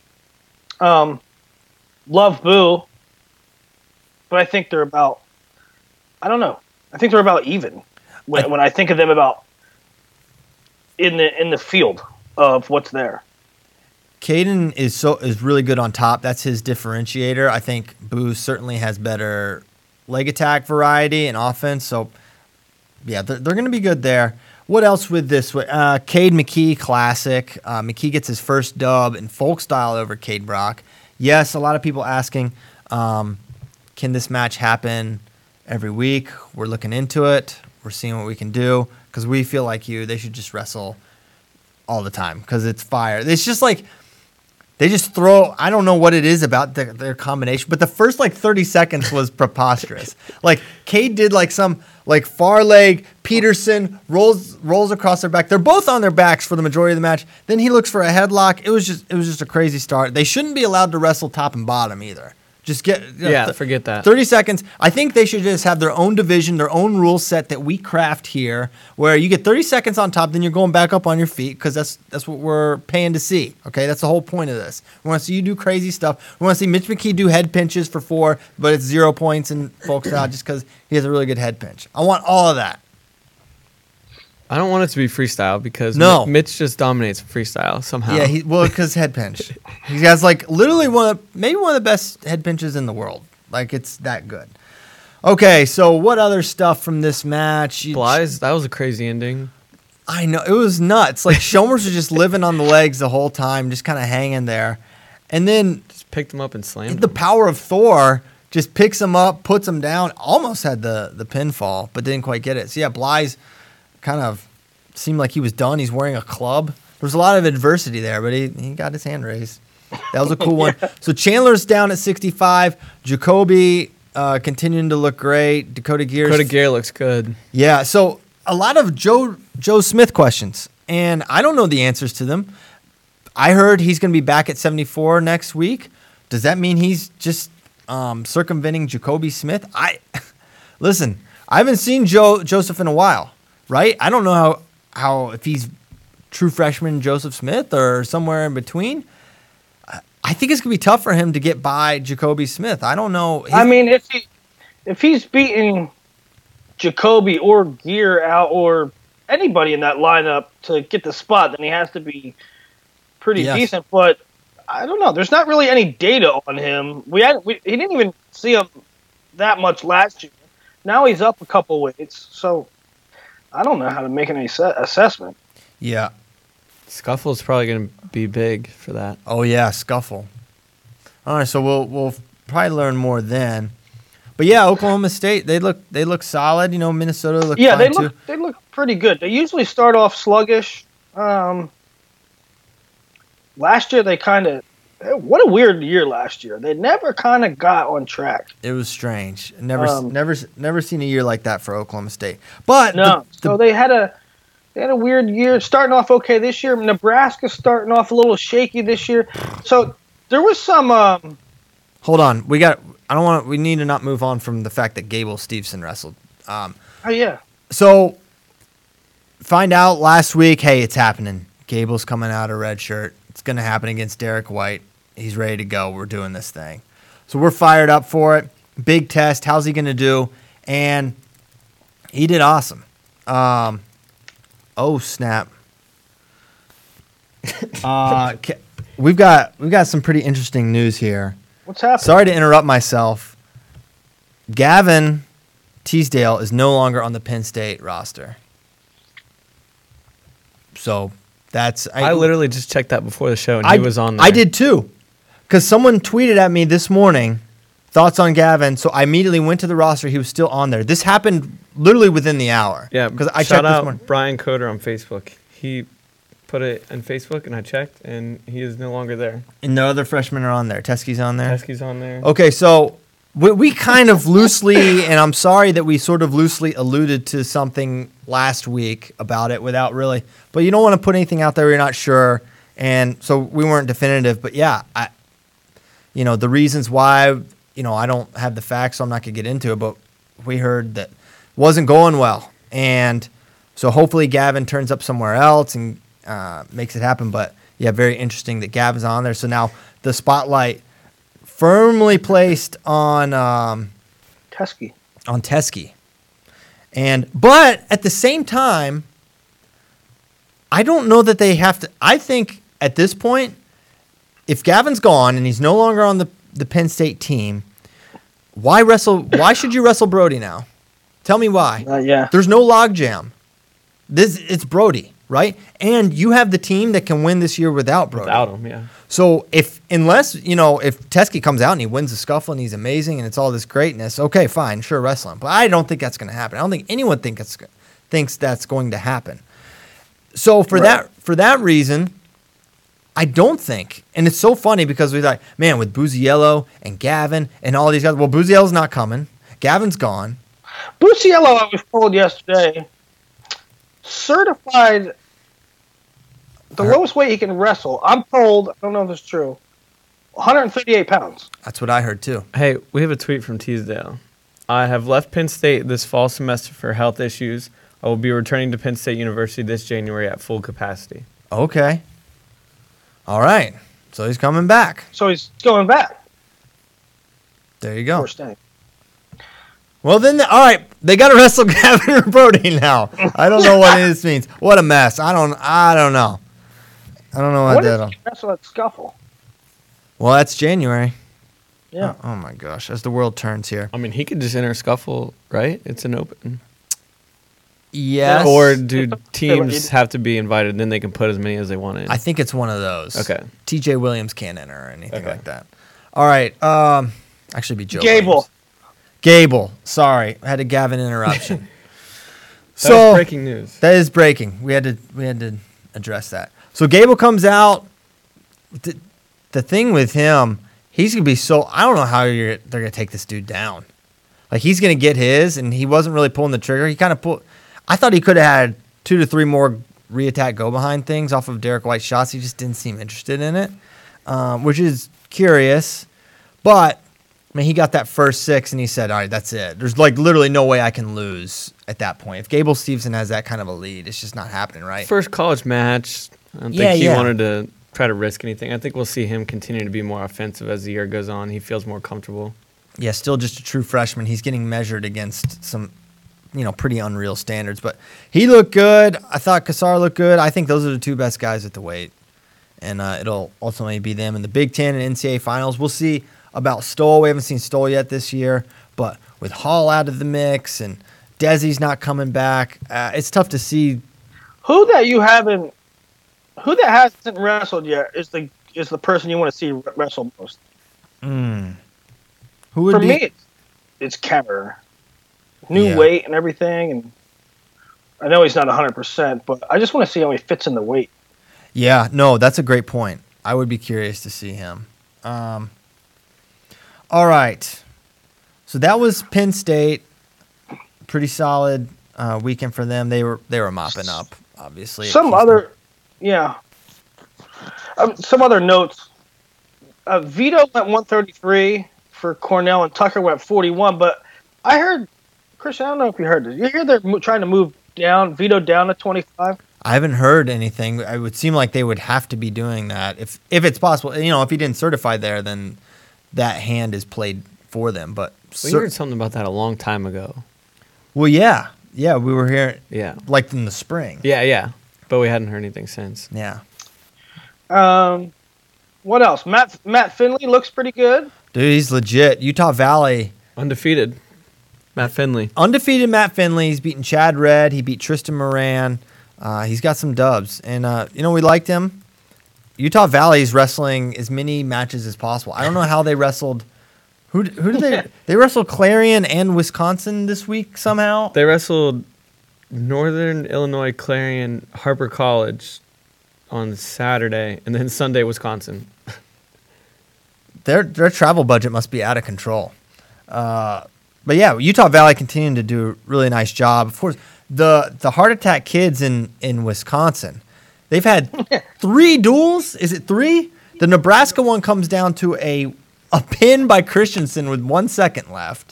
Love Boo, but I think they're about, I don't know. I think they're about even when I think of them about in the field of what's there. Caden is really good on top. That's his differentiator. I think Boo certainly has better leg attack variety and offense. So, yeah, they're going to be good there. What else with this? Cade McKee Classic. McKee gets his first dub in folk style over Cade Brock. Yes, a lot of people asking, can this match happen every week? We're looking into it. We're seeing what we can do because we feel like they should just wrestle all the time because it's fire. It's just like they just throw. I don't know what it is about their combination, but the first like 30 seconds was preposterous. Like Cade did like some like far leg Peterson rolls across their back. They're both on their backs for the majority of the match. Then he looks for a headlock. It was just a crazy start. They shouldn't be allowed to wrestle top and bottom either. Just forget that. 30 seconds. I think they should just have their own division, their own rule set that we craft here, where you get 30 seconds on top, then you're going back up on your feet because that's what we're paying to see. Okay, that's the whole point of this. We want to see you do crazy stuff. We want to see Mitch McKee do head pinches for 4, but it's 0 points in folk style just because he has a really good head pinch. I want all of that. I don't want it to be freestyle because Mitch just dominates freestyle somehow. Yeah, because head pinch. He has like literally maybe one of the best head pinches in the world. Like it's that good. Okay, so what other stuff from this match? Bly's, that was a crazy ending. I know, it was nuts. Like Shomers was just living on the legs the whole time, just kind of hanging there. And then just picked him up and slammed the him. power of Thor just picks him up, puts him down, almost had the pinfall, but didn't quite get it. So yeah, Bly's kind of seemed like he was done. He's wearing a club. There was a lot of adversity there, but he got his hand raised. That was a cool one. So Chandler's down at 65. Jacoby continuing to look great. Dakota Gear looks good. Yeah, so a lot of Joe Smith questions, and I don't know the answers to them. I heard he's going to be back at 74 next week. Does that mean he's just circumventing Jacoby Smith? Listen, I haven't seen Joseph in a while, right? I don't know how if he's true freshman Joseph Smith or somewhere in between. I think it's going to be tough for him to get by Jacoby Smith. I don't know. I mean, if he's beating Jacoby or Gear out or anybody in that lineup to get the spot, then he has to be pretty decent. But I don't know. There's not really any data on him. He didn't even see him that much last year. Now he's up a couple weights, so I don't know how to make any assessment. Yeah. Scuffle's probably going to be big for that. Oh, yeah, Scuffle. All right, so we'll probably learn more then. But yeah, Oklahoma State, they look solid. You know, Minnesota look Yeah, fine too. they look pretty good. They usually start off sluggish. Last year they kind of what a weird year last year. They never kind of got on track. It was strange. Never seen a year like that for Oklahoma State. But No, so they had a weird year. Starting off okay this year. Nebraska's starting off a little shaky this year. So there was some. Hold on, we need to not move on from the fact that Gable Steveson wrestled. Oh yeah. So find out last week. Hey, it's happening. Gable's coming out of red shirt. It's going to happen against Derek White. He's ready to go. We're doing this thing. So we're fired up for it. Big test. How's he going to do? And he did awesome. Oh, snap. We've got some pretty interesting news here. What's happening? Sorry to interrupt myself. Gavin Teasdale is no longer on the Penn State roster. So that's I literally just checked that before the show, and he was on there. I did too, because someone tweeted at me this morning, thoughts on Gavin. So I immediately went to the roster. He was still on there. This happened literally within the hour. Yeah, because I shout checked this out morning. Brian Coder on Facebook. He put it on Facebook, and I checked, and he is no longer there. And no other freshmen are on there. Teskey's on there. Teskey's on there. Okay, so we kind of loosely, and I'm sorry that we sort of loosely alluded to something last week about it without really, but you don't want to put anything out there where you're not sure, and so we weren't definitive. But yeah, the reasons why, I don't have the facts, so I'm not going to get into it, but we heard that it wasn't going well, and so hopefully Gavin turns up somewhere else and makes it happen. But yeah, very interesting that Gavin's on there. So now the spotlight firmly placed on Teskey. On Teskey. But at the same time, I don't know that they have to. I think at this point, if Gavin's gone and he's no longer on the Penn State team, why should you wrestle Brody now? Tell me why. Yeah. There's no logjam. It's Brody, right? And you have the team that can win this year without Brody. Without him, yeah. So if Teskey comes out and he wins the scuffle and he's amazing and it's all this greatness, okay, fine, sure, wrestle him. But I don't think that's going to happen. I don't think anyone thinks that's going to happen. So for that reason, I don't think, and it's so funny because we thought, man, with Buziello and Gavin and all these guys, well, Buziello's not coming. Gavin's gone. Buziello, I was told yesterday, certified the lowest weight he can wrestle. I'm told, I don't know if it's true, 138 pounds. That's what I heard too. Hey, we have a tweet from Teasdale. I have left Penn State this fall semester for health issues. I will be returning to Penn State University this January at full capacity. Okay. All right. So he's coming back. So he's going back. There you go. Or staying. Well, then, all right, they got to wrestle Gavin or Brody now. I don't know what this means. What a mess. I don't know. I don't know what did he wrestle at Scuffle? Well, that's January. Yeah. Oh, my gosh, as the world turns here. I mean, he could just enter Scuffle, right? It's an open. Yes. Or do teams have to be invited, and then they can put as many as they want in? I think it's one of those. Okay. TJ Williams can't enter or anything like that. All right. Actually, be Joe Gable. Williams. Gable. Sorry, I had a Gavin interruption. That's breaking news. That is breaking. We had to address that. So Gable comes out. The thing with him, he's gonna be so. I don't know how they're gonna take this dude down. Like he's gonna get his, and he wasn't really pulling the trigger. He kind of pulled. I thought he could have had 2 to 3 more re-attack go behind things off of Derek White's shots. He just didn't seem interested in it, which is curious. But I mean, he got that first 6, and he said, all right, that's it. There's, like, literally no way I can lose at that point. If Gable Steveson has that kind of a lead, it's just not happening, right? First college match. I don't think he wanted to try to risk anything. I think we'll see him continue to be more offensive as the year goes on. He feels more comfortable. Yeah, still just a true freshman. He's getting measured against some, pretty unreal standards. But he looked good. I thought Kassar looked good. I think those are the 2 best guys at the weight. And it'll ultimately be them in the Big Ten and NCAA finals. We'll see about Stoll. We haven't seen Stoll yet this year, but with Hall out of the mix and Desi's not coming back, it's tough to see. Who that hasn't wrestled yet is the person you want to see wrestle most. Who would For be? me, it's Kemmer. New Yeah. weight and everything, and I know he's not 100%, but I just want to see how he fits in the weight. Yeah, no, that's a great point. I would be curious to see him. All right. So that was Penn State. Pretty solid weekend for them. They were mopping up, obviously. at Some Keystone. other, yeah. Some other notes. Vito went 133 for Cornell, and Tucker went 41. But I heard, Chris, I don't know if you heard this. You hear they're trying to move down Vito down to 25. I haven't heard anything. It would seem like they would have to be doing that if it's possible. You know, if he didn't certify there, then that hand is played for them. But We heard something about that a long time ago. well, yeah, we were here Yeah. like in the spring. Yeah. But we hadn't heard anything since. Yeah, What else? Matt Finley looks pretty good. dude, he's legit. Utah Valley. Undefeated. Matt Finley. Undefeated Matt Finley. He's beaten Chad Red. He beat Tristan Moran. He's got some dubs. And, we liked him. Utah Valley's wrestling as many matches as possible. I don't know how they wrestled. Who did they? They wrestled Clarion and Wisconsin this week somehow. They wrestled Northern Illinois Clarion Harper College on Saturday, and then Sunday Wisconsin. Their travel budget must be out of control. But yeah, Utah Valley continuing to do a really nice job. Of course, the Heart Attack kids in Wisconsin, they've had 3 duels. Is it 3? The Nebraska one comes down to a pin by Christensen with 1 second left.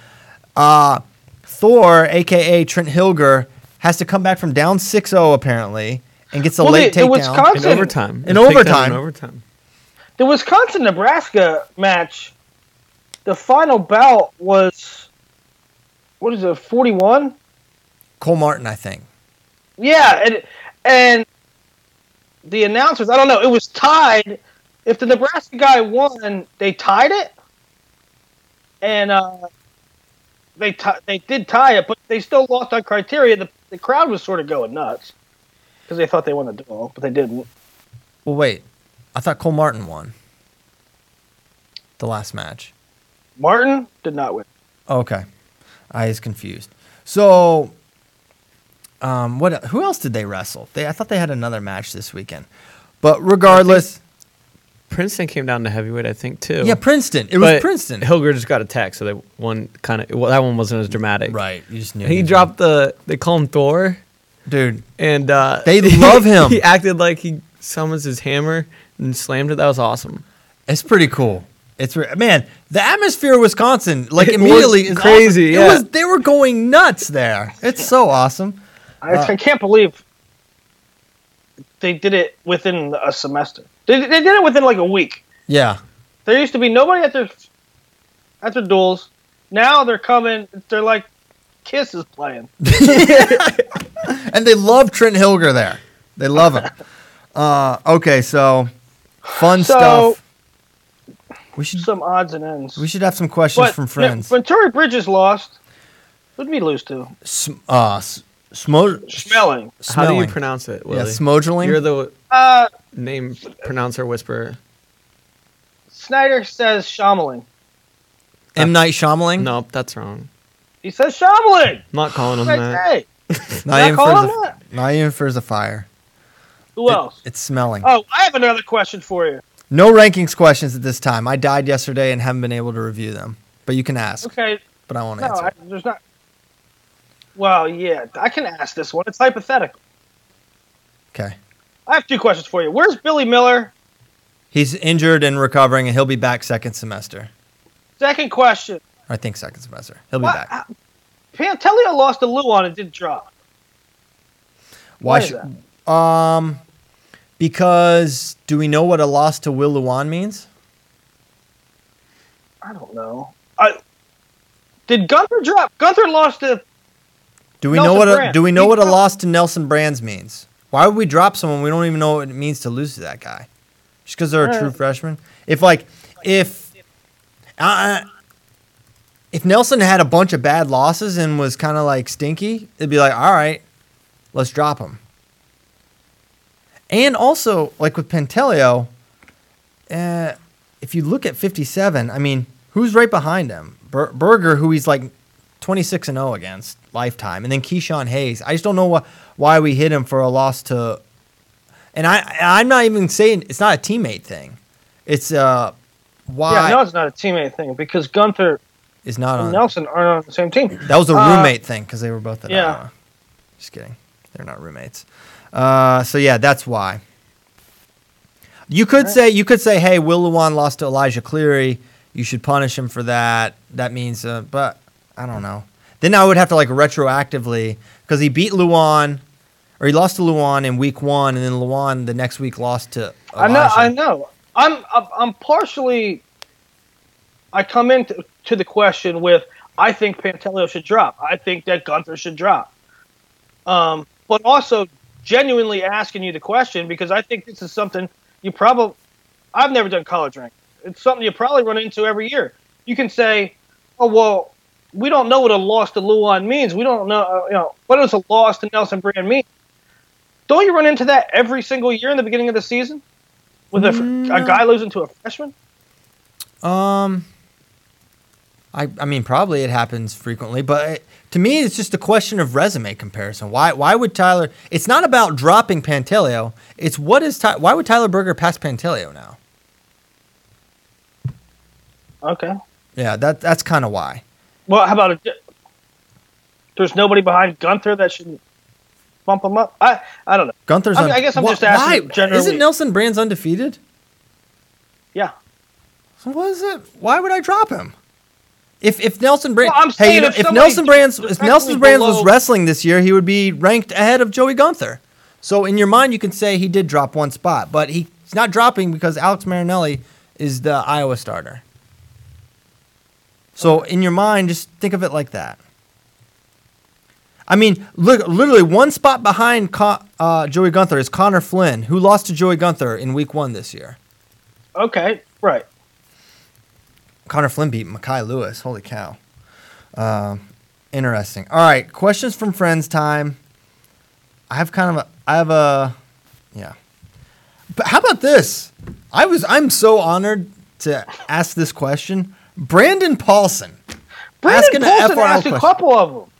Thor, a.k.a. Trent Hilger, has to come back from down 6-0 apparently and gets a late the takedown. Wisconsin- In overtime. In It was takedown overtime. In overtime. The Wisconsin-Nebraska match, the final bout was, 41? Cole Martin, I think. Yeah, and the announcers, I don't know, it was tied. If the Nebraska guy won, they tied it, and they did tie it, but they still lost on criteria. The crowd was sort of going nuts because they thought they won the duel, but they didn't. Well, wait. I thought Cole Martin won the last match. Martin did not win. Okay. I was confused. So, who else did they wrestle? I thought they had another match this weekend. But regardless, Princeton came down to heavyweight, I think, too. yeah, Princeton. It was But Princeton. Hilger just got attacked, so they won kind of. Well, that one wasn't as dramatic. Right. You just knew. He dropped they call him Thor, Dude, and they love him. He acted like he summons his hammer and slammed it. That was awesome. It's pretty cool. Man, the atmosphere of Wisconsin, like It was immediately is crazy, awesome. yeah. They were going nuts there. It's so awesome. I can't believe they did it within a semester. They did it within like a week. Yeah. There used to be nobody at their duels. Now they're coming. They're like Kiss is playing. And they love Trent Hilger there. They love him. Okay, so fun stuff. We should Some odds and ends. have some questions from friends. When Tory Bridges lost, who did we lose to? Schmeling. How do you pronounce it, Willie? Yeah, Smodgerling. You're the Uh, name pronouncer whisperer. Snyder says Shyamalan. M. Night Shyamalan. Nope, that's wrong. He says Shyamalan. I'm not calling him Hey, that. hey. Not Not even calling for him that. not even for the fire. Who else? It's smelling. Oh, I have another question for you. No rankings questions at this time. I died yesterday and haven't been able to review them. But you can ask. Okay. But I won't No, answer. there's not. Well, yeah, I can ask this one. It's hypothetical. Okay. I have 2 questions for you. Where's Billy Miller? He's injured and recovering, and he'll be back second semester. Second question. I think second semester. He'll be What- back. Pantelio lost to Luan and didn't drop. Why is that? Because do we know what a loss to Will Luan means? I don't know. Did Gunther drop? Gunther lost to. Do we Nelson know what Brand. do we know He what a dropped- loss to Nelson Brands means? Why would we drop someone we don't even know what it means to lose to that guy? Just because they're a true freshman? If Nelson had a bunch of bad losses and was kind of like stinky, it'd be like, all right, let's drop him. And also, like with Pantelio, if you look at 57, I mean, Who's right behind him? Berger, who he's like 26-0 against lifetime, and then Keyshawn Hayes. I just don't know why we hit him for a loss to. And I'm not even saying it's not a teammate thing. It's why. Yeah, no, it's not a teammate thing because Gunther is not and on. Nelson aren't on the same team. That was a roommate thing because they were both at yeah. Iowa. Just kidding. They're not roommates. So yeah, that's why. You could say, hey, Will Lewan lost to Elijah Cleary. You should punish him for that. That means, but I don't know. Then I would have to like retroactively because he beat Lewan, or he lost to Lewan in week 1, and then Lewan the next week lost to Elijah. I know. I'm partially. I come into the question with I think Pantaleo should drop. I think that Gunther should drop. But also genuinely asking you the question because I think this is something you probably. I've never done college rank. It's something you probably run into every year. You can say, "Oh well, we don't know what a loss to Luan means. We don't know, what does a loss to Nelson Brand mean." Don't you run into that every single year in the beginning of the season with a guy losing to a freshman? I mean, probably it happens frequently, but to me, it's just a question of resume comparison. Why would Tyler? It's not about dropping Pantaleo. It's why would Tyler Berger pass Pantaleo now? Okay. Yeah, that's kind of why. Well, how about there's nobody behind Gunther that should bump him up? I don't know. Gunther's. I guess I'm just asking. Generally, isn't Nelson Brands undefeated? Yeah. So what is it? Why would I drop him? If Nelson Brands, well, hey, if Nelson Brands was wrestling this year, he would be ranked ahead of Joey Gunther. So in your mind, you can say he did drop one spot, but he's not dropping because Alex Marinelli is the Iowa starter. So in your mind, just think of it like that. I mean, look, literally one spot behind Joey Gunther is Connor Flynn, who lost to Joey Gunther in week 1 this year. Okay, right. Connor Flynn beat Mekhi Lewis. Holy cow. Interesting. All right, questions from friends time. Yeah. But how about this? I'm so honored to ask this question. Brandon Paulson. Brandon Paulson asked a couple of them.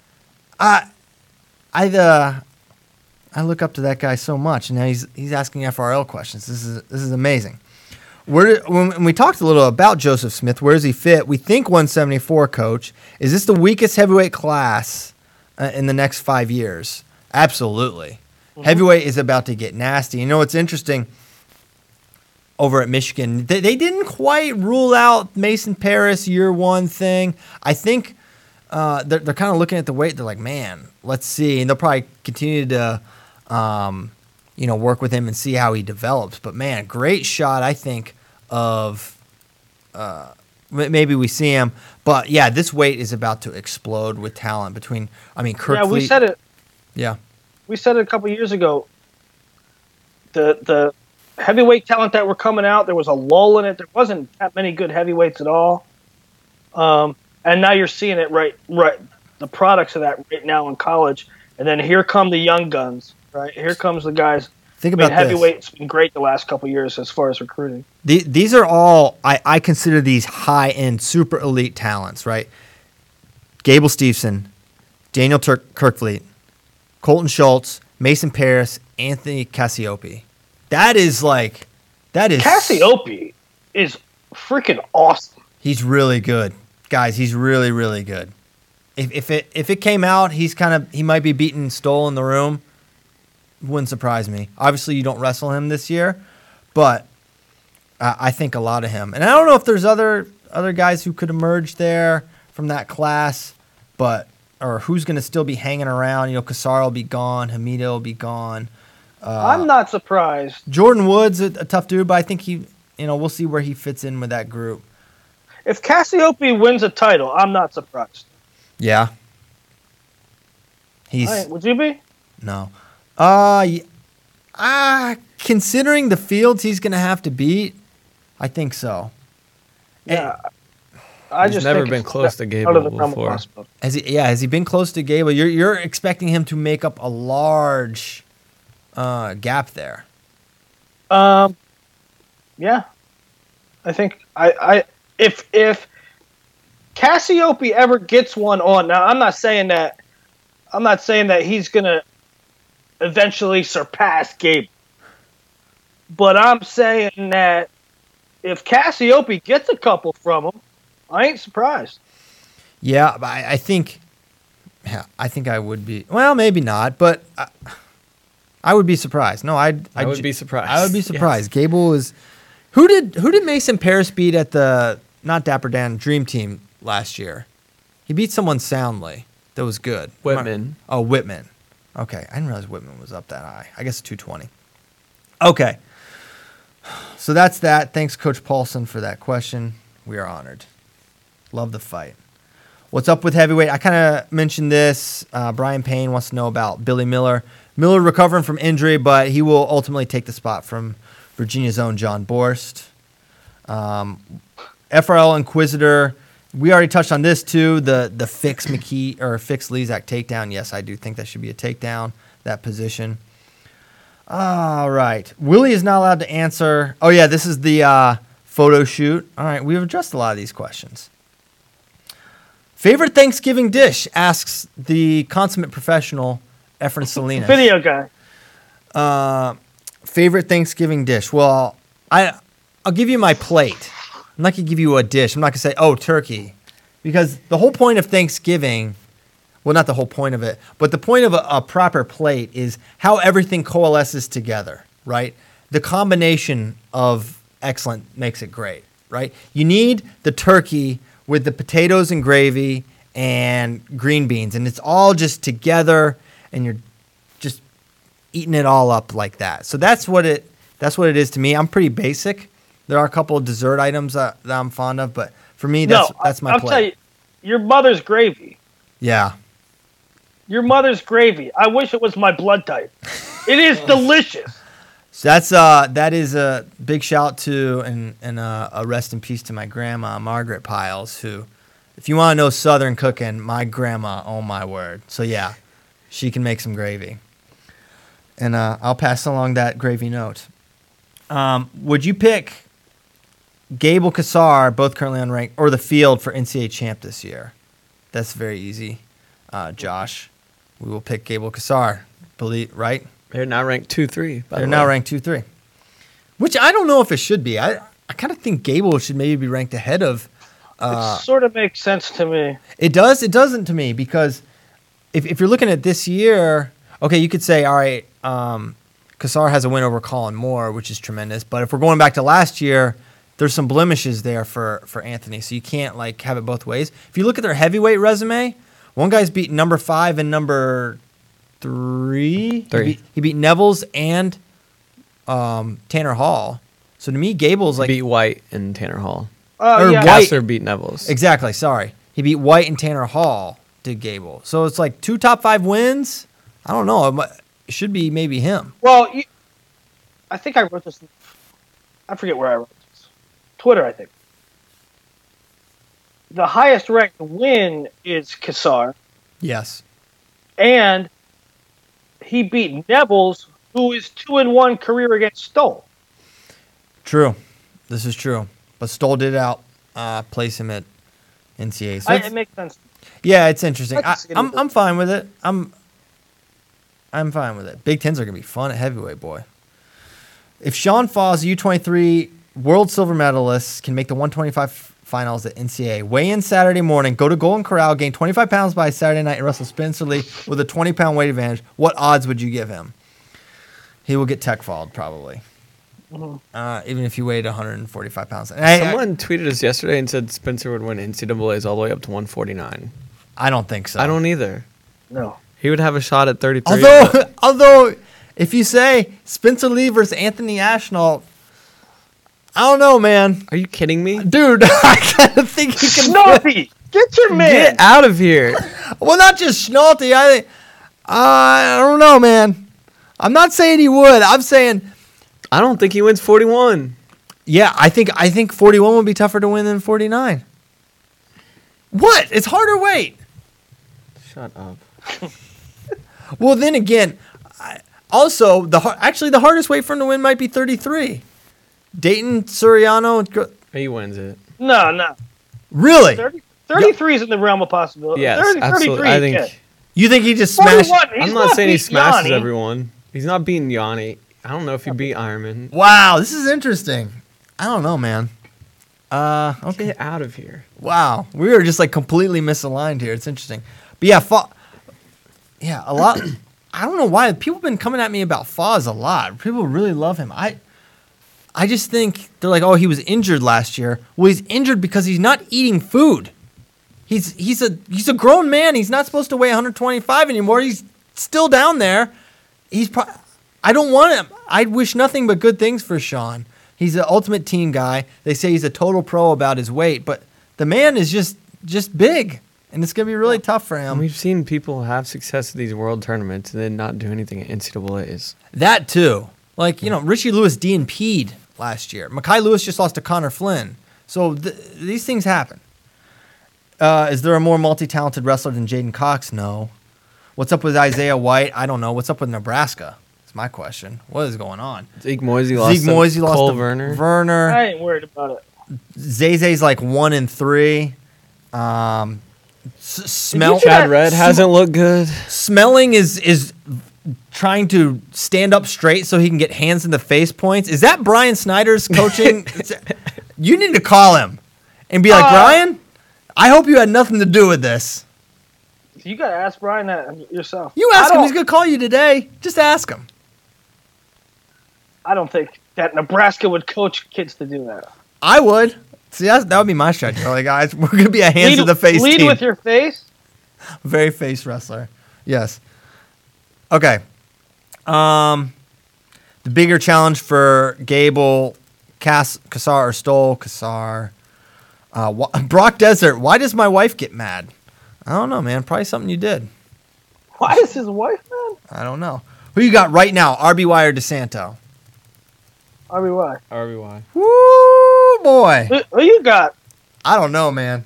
I look up to that guy so much, and now he's asking FRL questions. This is amazing. When we talked a little about Joseph Smith, where does he fit? We think 174, Coach. Is this the weakest heavyweight class in the next 5 years? Absolutely. Mm-hmm. Heavyweight is about to get nasty. You know what's interesting? Over at Michigan, they didn't quite rule out Mason Paris year 1 thing. I think they're kind of looking at the weight. They're like, man, let's see. And they'll probably continue to work with him and see how he develops. But, man, great shot, I think, of maybe we see him. But, yeah, this weight is about to explode with talent between, Kirk Yeah, we Fleet. said it. Yeah. We said it a couple years ago. The heavyweight talent that were coming out, there was a lull in it. There wasn't that many good heavyweights at all. And now you're seeing it right, the products of that right now in college. And then here come the young guns. Right, here comes the guys. Think about heavyweight's been great the last couple of years as far as recruiting. These are all I consider these high-end, super elite talents, right? Gable Steveson, Daniel Kirkfleet, Colton Schultz, Mason Paris, Anthony Cassiope. That is Cassiope is freaking awesome. He's really good, guys. He's really, really good. If it came out, he might be beating Stoll in the room. Wouldn't surprise me. Obviously, you don't wrestle him this year, but I think a lot of him. And I don't know if there's other guys who could emerge there from that class, or who's going to still be hanging around. Cassar will be gone. Hamida will be gone. I'm not surprised. Jordan Wood's a tough dude, but I think we'll see where he fits in with that group. If Cassiope wins a title, I'm not surprised. Yeah. Would you be? No. Considering the fields he's going to have to beat, I think so. Yeah. He's never been close to Gable before. Has he been close to Gable? You're expecting him to make up a large gap there. Yeah. I think if Cassiope ever gets one on, now I'm not saying that he's gonna eventually surpass Gable. But I'm saying that if Cassiope gets a couple from him, I ain't surprised. Yeah, I think I would be. Well, maybe not, but I would be surprised. No, I would be surprised. I would be surprised. Yes. Gable is. Who did Mason Parris beat at the not Dapper Dan Dream Team last year? He beat someone soundly. That was good. Whitman. Oh, Whitman. Okay, I didn't realize Whitman was up that high. I guess 220. Okay. So that's that. Thanks, Coach Paulson, for that question. We are honored. Love the fight. What's up with heavyweight? I kind of mentioned this. Brian Payne wants to know about Billy Miller. Miller recovering from injury, but he will ultimately take the spot from Virginia's own John Borst. FRL Inquisitor. We already touched on this too. The Fix McKee or Fix Lezak takedown. Yes, I do think that should be a takedown. That position. All right. Willie is not allowed to answer. Oh yeah, this is the photo shoot. All right, we've addressed a lot of these questions. Favorite Thanksgiving dish? Asks the consummate professional Efren Salinas. Video guy. Favorite Thanksgiving dish? Well, I'll give you my plate. I'm not gonna give you a dish. I'm not gonna say, oh, turkey, because the whole point of Thanksgiving, well, not the whole point of it, but the point of a proper plate is how everything coalesces together, right? The combination of excellent makes it great, right? You need the turkey with the potatoes and gravy and green beans, and it's all just together, and you're just eating it all up like that. So that's what it is to me. I'm pretty basic. There are a couple of dessert items that I'm fond of, but for me, that's my I'll plate. tell you, your mother's gravy. Yeah. Your mother's gravy. I wish it was my blood type. It is delicious. So that is a big shout to and a rest in peace to my grandma, Margaret Piles, who, if you want to know Southern cooking, my grandma, oh my word. So yeah, she can make some gravy. And I'll pass along that gravy note. Would you pick Gable Kassar, both currently unranked, or the field for NCAA champ this year? That's very easy, Josh. We will pick Gable Kassar, right? They're now ranked 2-3. They're now ranked 2-3, which I don't know if it should be. I kind of think Gable should maybe be ranked ahead of. It sort of makes sense to me. It does. It doesn't to me, because if you're looking at this year, okay, you could say, all right, Kassar has a win over Colin Moore, which is tremendous. But if we're going back to last year, there's some blemishes there for Anthony, so you can't like have it both ways. If you look at their heavyweight resume, one guy's beat number 5 and number 3. He beat Neville's and Tanner Hall. So to me, Gable's like beat White and Tanner Hall. Oh, yeah. White. Kessler beat Neville's. Exactly. Sorry, he beat White and Tanner Hall. Did Gable? So it's like 2 top 5 wins. I don't know. It should be maybe him. Well, I think I wrote this. I forget where I wrote this. Twitter, I think. The highest ranked win is Kassar, Yes. and he beat Neville's, who is 2-1 career against Stoll. True. This is true. But Stoll did place him at NCAA. So It makes sense. yeah, it's interesting. I'm I'm fine with it. I'm fine with it. Big Tens are gonna be fun at heavyweight, boy. If Sean Foss, U23 world silver medalist, can make the 125 finals at NCAA, weigh in Saturday morning, go to Golden Corral, gain 25 pounds by Saturday night, and wrestle Spencer Lee with a 20-pound weight advantage, what odds would you give him? He will get tech-falled, probably. Mm-hmm. Even if he weighed 145 pounds. Someone tweeted us yesterday and said Spencer would win NCAAs all the way up to 149. I don't think so. I don't either. No. He would have a shot at 33. Although, if you say Spencer Lee versus Anthony Ashnault, I don't know, man. Are you kidding me? Dude, I kind of think he can. Snoopy, get your man. Get out of here. Well, not just Schnalte. I don't know, man. I'm not saying he would. I'm saying, I don't think he wins 41. yeah, I think 41 would be tougher to win than 49. What? It's harder weight. Shut up. Well, then again, also the hardest weight for him to win might be 33. Dayton Suriano. He wins it. No. Really? 33 is in the realm of possibility. Yes, 30, absolutely. 33, I think. yeah. You think he just smashed? 41, he's I'm not saying he beating smashes Yanni. everyone. He's not beating Yanni. I don't know if he beat Ironman. Wow, this is interesting. I don't know, man. Okay. Get out of here. Wow, we are just like completely misaligned here. It's interesting, but yeah, a lot. I don't know why people have been coming at me about Foz a lot. People really love him. I just think they're like, oh, he was injured last year. Well, he's injured because he's not eating food. He's a grown man. He's not supposed to weigh 125 anymore. He's still down there. I don't want him. I wish nothing but good things for Sean. He's an ultimate team guy. They say he's a total pro about his weight, but the man is just big, and it's gonna be really tough for him. We've seen people have success at these world tournaments and then not do anything at NCAAs. That too. Like, Richie Lewis DNP'd last year. Mackay Lewis just lost to Connor Flynn. So these things happen. Is there a more multi-talented wrestler than Jaden Cox? No. What's up with Isaiah White? I don't know. What's up with Nebraska? That's my question. What is going on? Zeke Moisey lost Cole to Werner. Werner. I ain't worried about it. Zay's like 1-3. Chad Red hasn't looked good. Smelling is trying to stand up straight so he can get hands in the face points. Is that Brian Snyder's coaching? You need to call him and be like, Brian, I hope you had nothing to do with this. You gotta ask Brian that yourself. You ask him. He's gonna call you today. Just ask him. I don't think that Nebraska would coach kids to do that. I would. See, that would be my strategy. Like, guys, we're gonna be a hands to the face lead team. with your face. Very face wrestler. Yes. Okay. The bigger challenge for Gable, Kassar or Stoll, Kassar. Brock Desert. Why does my wife get mad? I don't know, man. Probably something you did. Why is his wife mad? I don't know. Who you got right now? RBY or DeSanto? RBY. RBY. Woo, boy. Who you got? I don't know, man.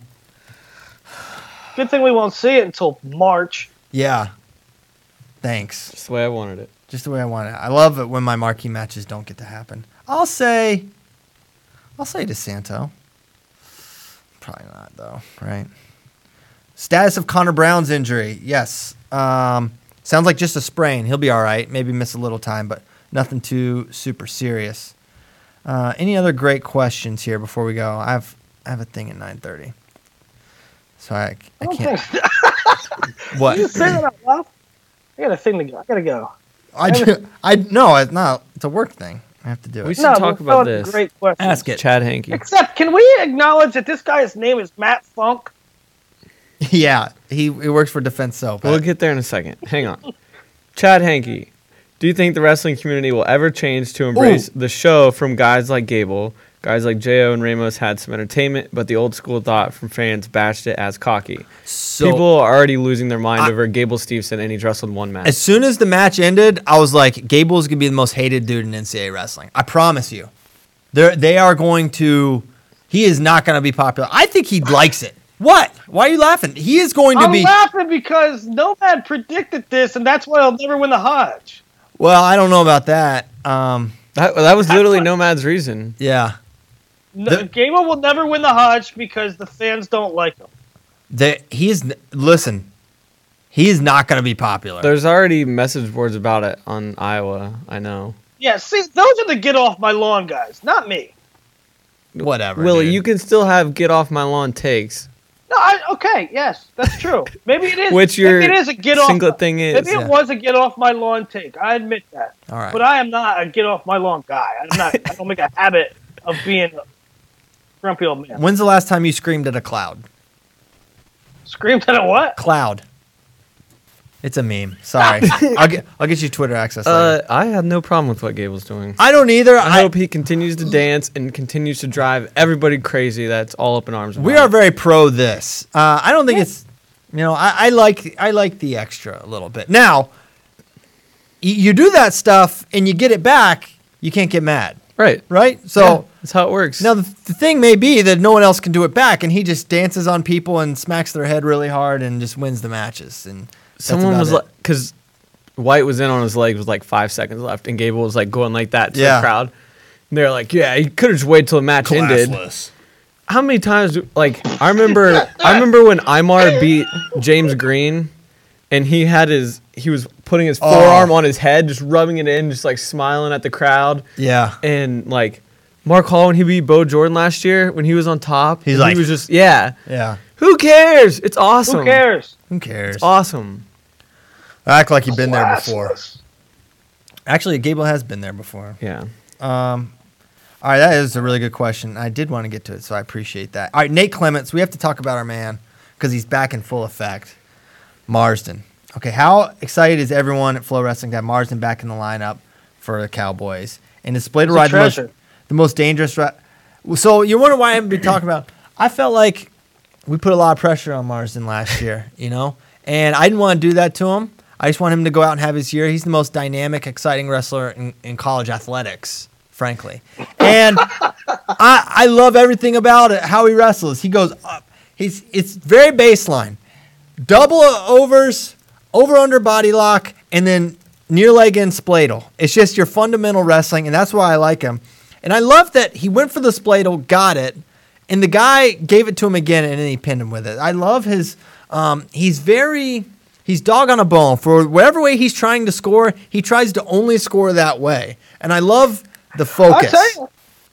Good thing we won't see it until March. Yeah. Thanks. Just the way I wanted it. Just the way I want it. I love it when my marquee matches don't get to happen. I'll say DeSanto. Probably not, though, right? Status of Connor Brown's injury. Yes. Sounds like just a sprain. He'll be all right. Maybe miss a little time, but nothing too super serious. Any other great questions here before we go? I have a thing at 9:30. So I can't. What? You just say that out loud? I got a thing to go. I gotta go. No, it's not. It's a work thing. I have to do We it. should talk about this. Great question. Ask it. Chad Hankey. Except, can we acknowledge that this guy's name is Matt Funk? Yeah, he works for Defense Soap. We'll get there in a second. Hang on. Chad Hankey, do you think the wrestling community will ever change to embrace the show from guys like Gable? Guys like J.O. and Ramos had some entertainment, but the old school thought from fans bashed it as cocky. So, people are already losing their mind over Gable Steveson, and he's wrestled one match. as soon as the match ended, I was like, Gable's going to be the most hated dude in NCAA wrestling. I promise you. They are going to... He is not going to be popular. I think he likes it. What? Why are you laughing? He is going to be... I'm laughing because Nomad predicted this, and that's why he'll never win the Hodge. Well, I don't know about that. That was literally Nomad's reason. Yeah. Gable will never win the Hodge because the fans don't like him. Listen, he is not going to be popular. There's already message boards about it on Iowa, I know. Yeah, see, those are the get off my lawn guys, not me. Whatever, Willie, dude. you can still have get off my lawn takes. No, okay, yes, that's true. Maybe it is. Which your maybe it is a get off. singlet thing is. Maybe it was a get off my lawn take. I admit that. All right. But I am not a get off my lawn guy. I don't make a habit of being a grumpy old man. When's the last time you screamed at a cloud? Screamed at a what? Cloud. It's a meme. Sorry. I'll get you Twitter access later. I have no problem with what Gable's doing. I don't either. I hope he continues to dance and continues to drive everybody crazy that's all up in arms. We about are it. very pro this. I don't think it's, I like the extra a little bit. Now, you do that stuff and you get it back, you can't get mad, Right. So Yeah, that's how it works. now the thing may be that no one else can do it back, and he just dances on people and smacks their head really hard and just wins the matches. And that's Someone about was it. like, because White was in on his legs with like 5 seconds left, and Gable was like going like that to Yeah. the crowd. And they're like, yeah, he could have just waited till the match ended. Classless. how many times? Like I remember when Imar beat James Green, and he was putting his forearm on his head, just rubbing it in, just like smiling at the crowd. Yeah. And like Mark Hall when he beat Bo Jordan last year when he was on top, He's like, he was just yeah. Who cares? It's awesome. Who cares? It's awesome. Act like you've been there before. Classless. Actually, Gable has been there before. Yeah. All right, that is a really good question. I did want to get to it, so I appreciate that. All right, Nate Clements, we have to talk about our man because he's back in full effect. Marsden. Okay, how excited is everyone at Flow Wrestling to have Marsden back in the lineup for the Cowboys? And displayed to ride the most dangerous. So you wonder why I haven't been talking about. I felt like we put a lot of pressure on Marsden last year, you know, and I didn't want to do that to him. I just want him to go out and have his year. He's the most dynamic, exciting wrestler in college athletics, frankly. And I love everything about it, how he wrestles. He goes up. It's very baseline. Double overs, over-under body lock, and then near leg in spladle. It's just your fundamental wrestling, and that's why I like him. And I love that he went for the spladle, got it, and the guy gave it to him again, and then he pinned him with it. I love his he's dog on a bone. For whatever way he's trying to score, he tries to only score that way. And I love the focus. I'll tell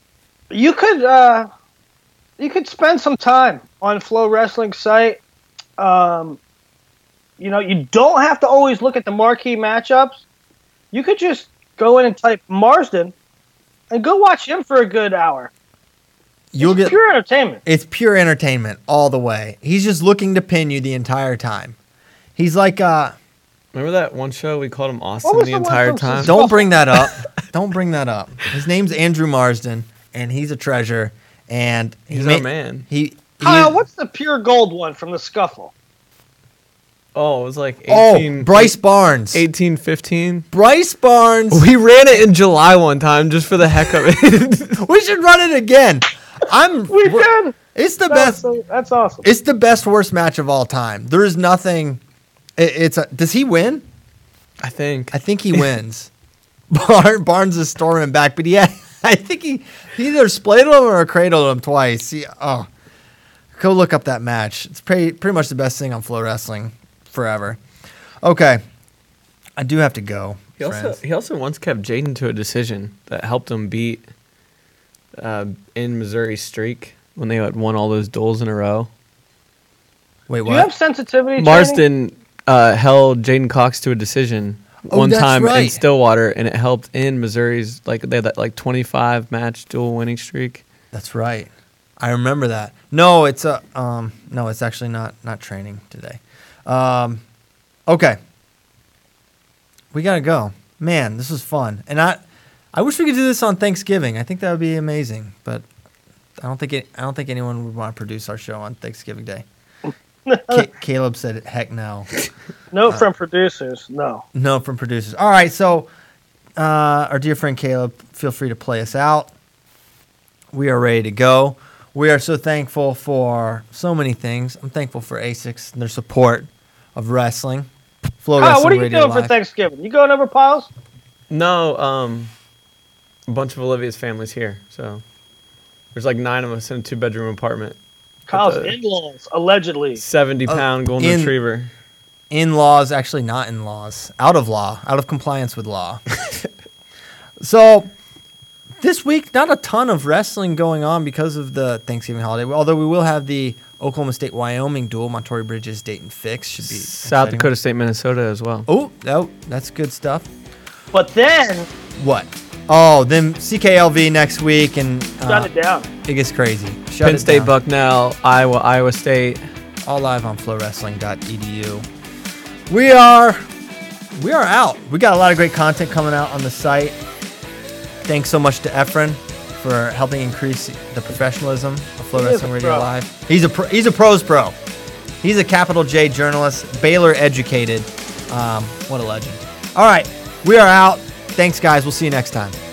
you could spend some time on Flow Wrestling site. You don't have to always look at the marquee matchups. You could just go in and type Marsden and go watch him for a good hour. It's pure entertainment. It's pure entertainment all the way. He's just looking to pin you the entire time. He's like, remember that one show we called him Austin the entire time? Don't bring that up. Don't bring that up. His name's Andrew Marsden, and he's a treasure. And he's our man. What's the pure gold one from the Scuffle? Oh, it was like 18. Bryce Barnes. 1815. Bryce Barnes. We ran it in July one time just for the heck of it. We should run it again. We did. It's the best. That's awesome. It's the best worst match of all time. There is nothing. Does he win? I think he wins. Barnes is storming back, but I think he either splayed him or cradled him twice. Go look up that match. It's pretty much the best thing on Flow Wrestling forever. Okay, I do have to go. He also once kept Jaden to a decision that helped him beat in Missouri's streak when they had won all those duels in a row. Wait, what? Do you have sensitivity? Marsden held Jaden Cox to a decision one time in Stillwater, and it helped in Missouri's they had that 25 match dual winning streak. That's right. I remember that. No, it's it's actually not training today. Okay. We gotta go. Man, this was fun. And I wish we could do this on Thanksgiving. I think that would be amazing. But I don't think anyone would want to produce our show on Thanksgiving Day. Caleb said, heck no. No from producers, no. No from producers. All right, so our dear friend Caleb, feel free to play us out. We are ready to go. We are so thankful for so many things. I'm thankful for ASICS and their support of wrestling. Flow Wrestling what are you Radio doing Live. for Thanksgiving? You going over Piles? No, a bunch of Olivia's family's here, so there's 9 of us in a 2-bedroom apartment. Kyle's in-laws, allegedly. 70-pound golden retriever. In-laws, actually not in-laws. Out of compliance with law. So, this week, not a ton of wrestling going on because of the Thanksgiving holiday, although we will have the Oklahoma State-Wyoming duel. Montour Bridges, Dayton Fix should be South Dakota State, Minnesota as well. Oh, that's good stuff. But then... What? Oh, then CKLV next week, and shut it down. It gets crazy. Penn State, Bucknell, Iowa State. All live on flowwrestling.edu. We are out. We got a lot of great content coming out on the site. Thanks so much to Efren for helping increase the professionalism of Flow Wrestling Radio Live. He's a pros pro. He's a capital J journalist, Baylor educated. What a legend. All right, we are out. Thanks, guys. We'll see you next time.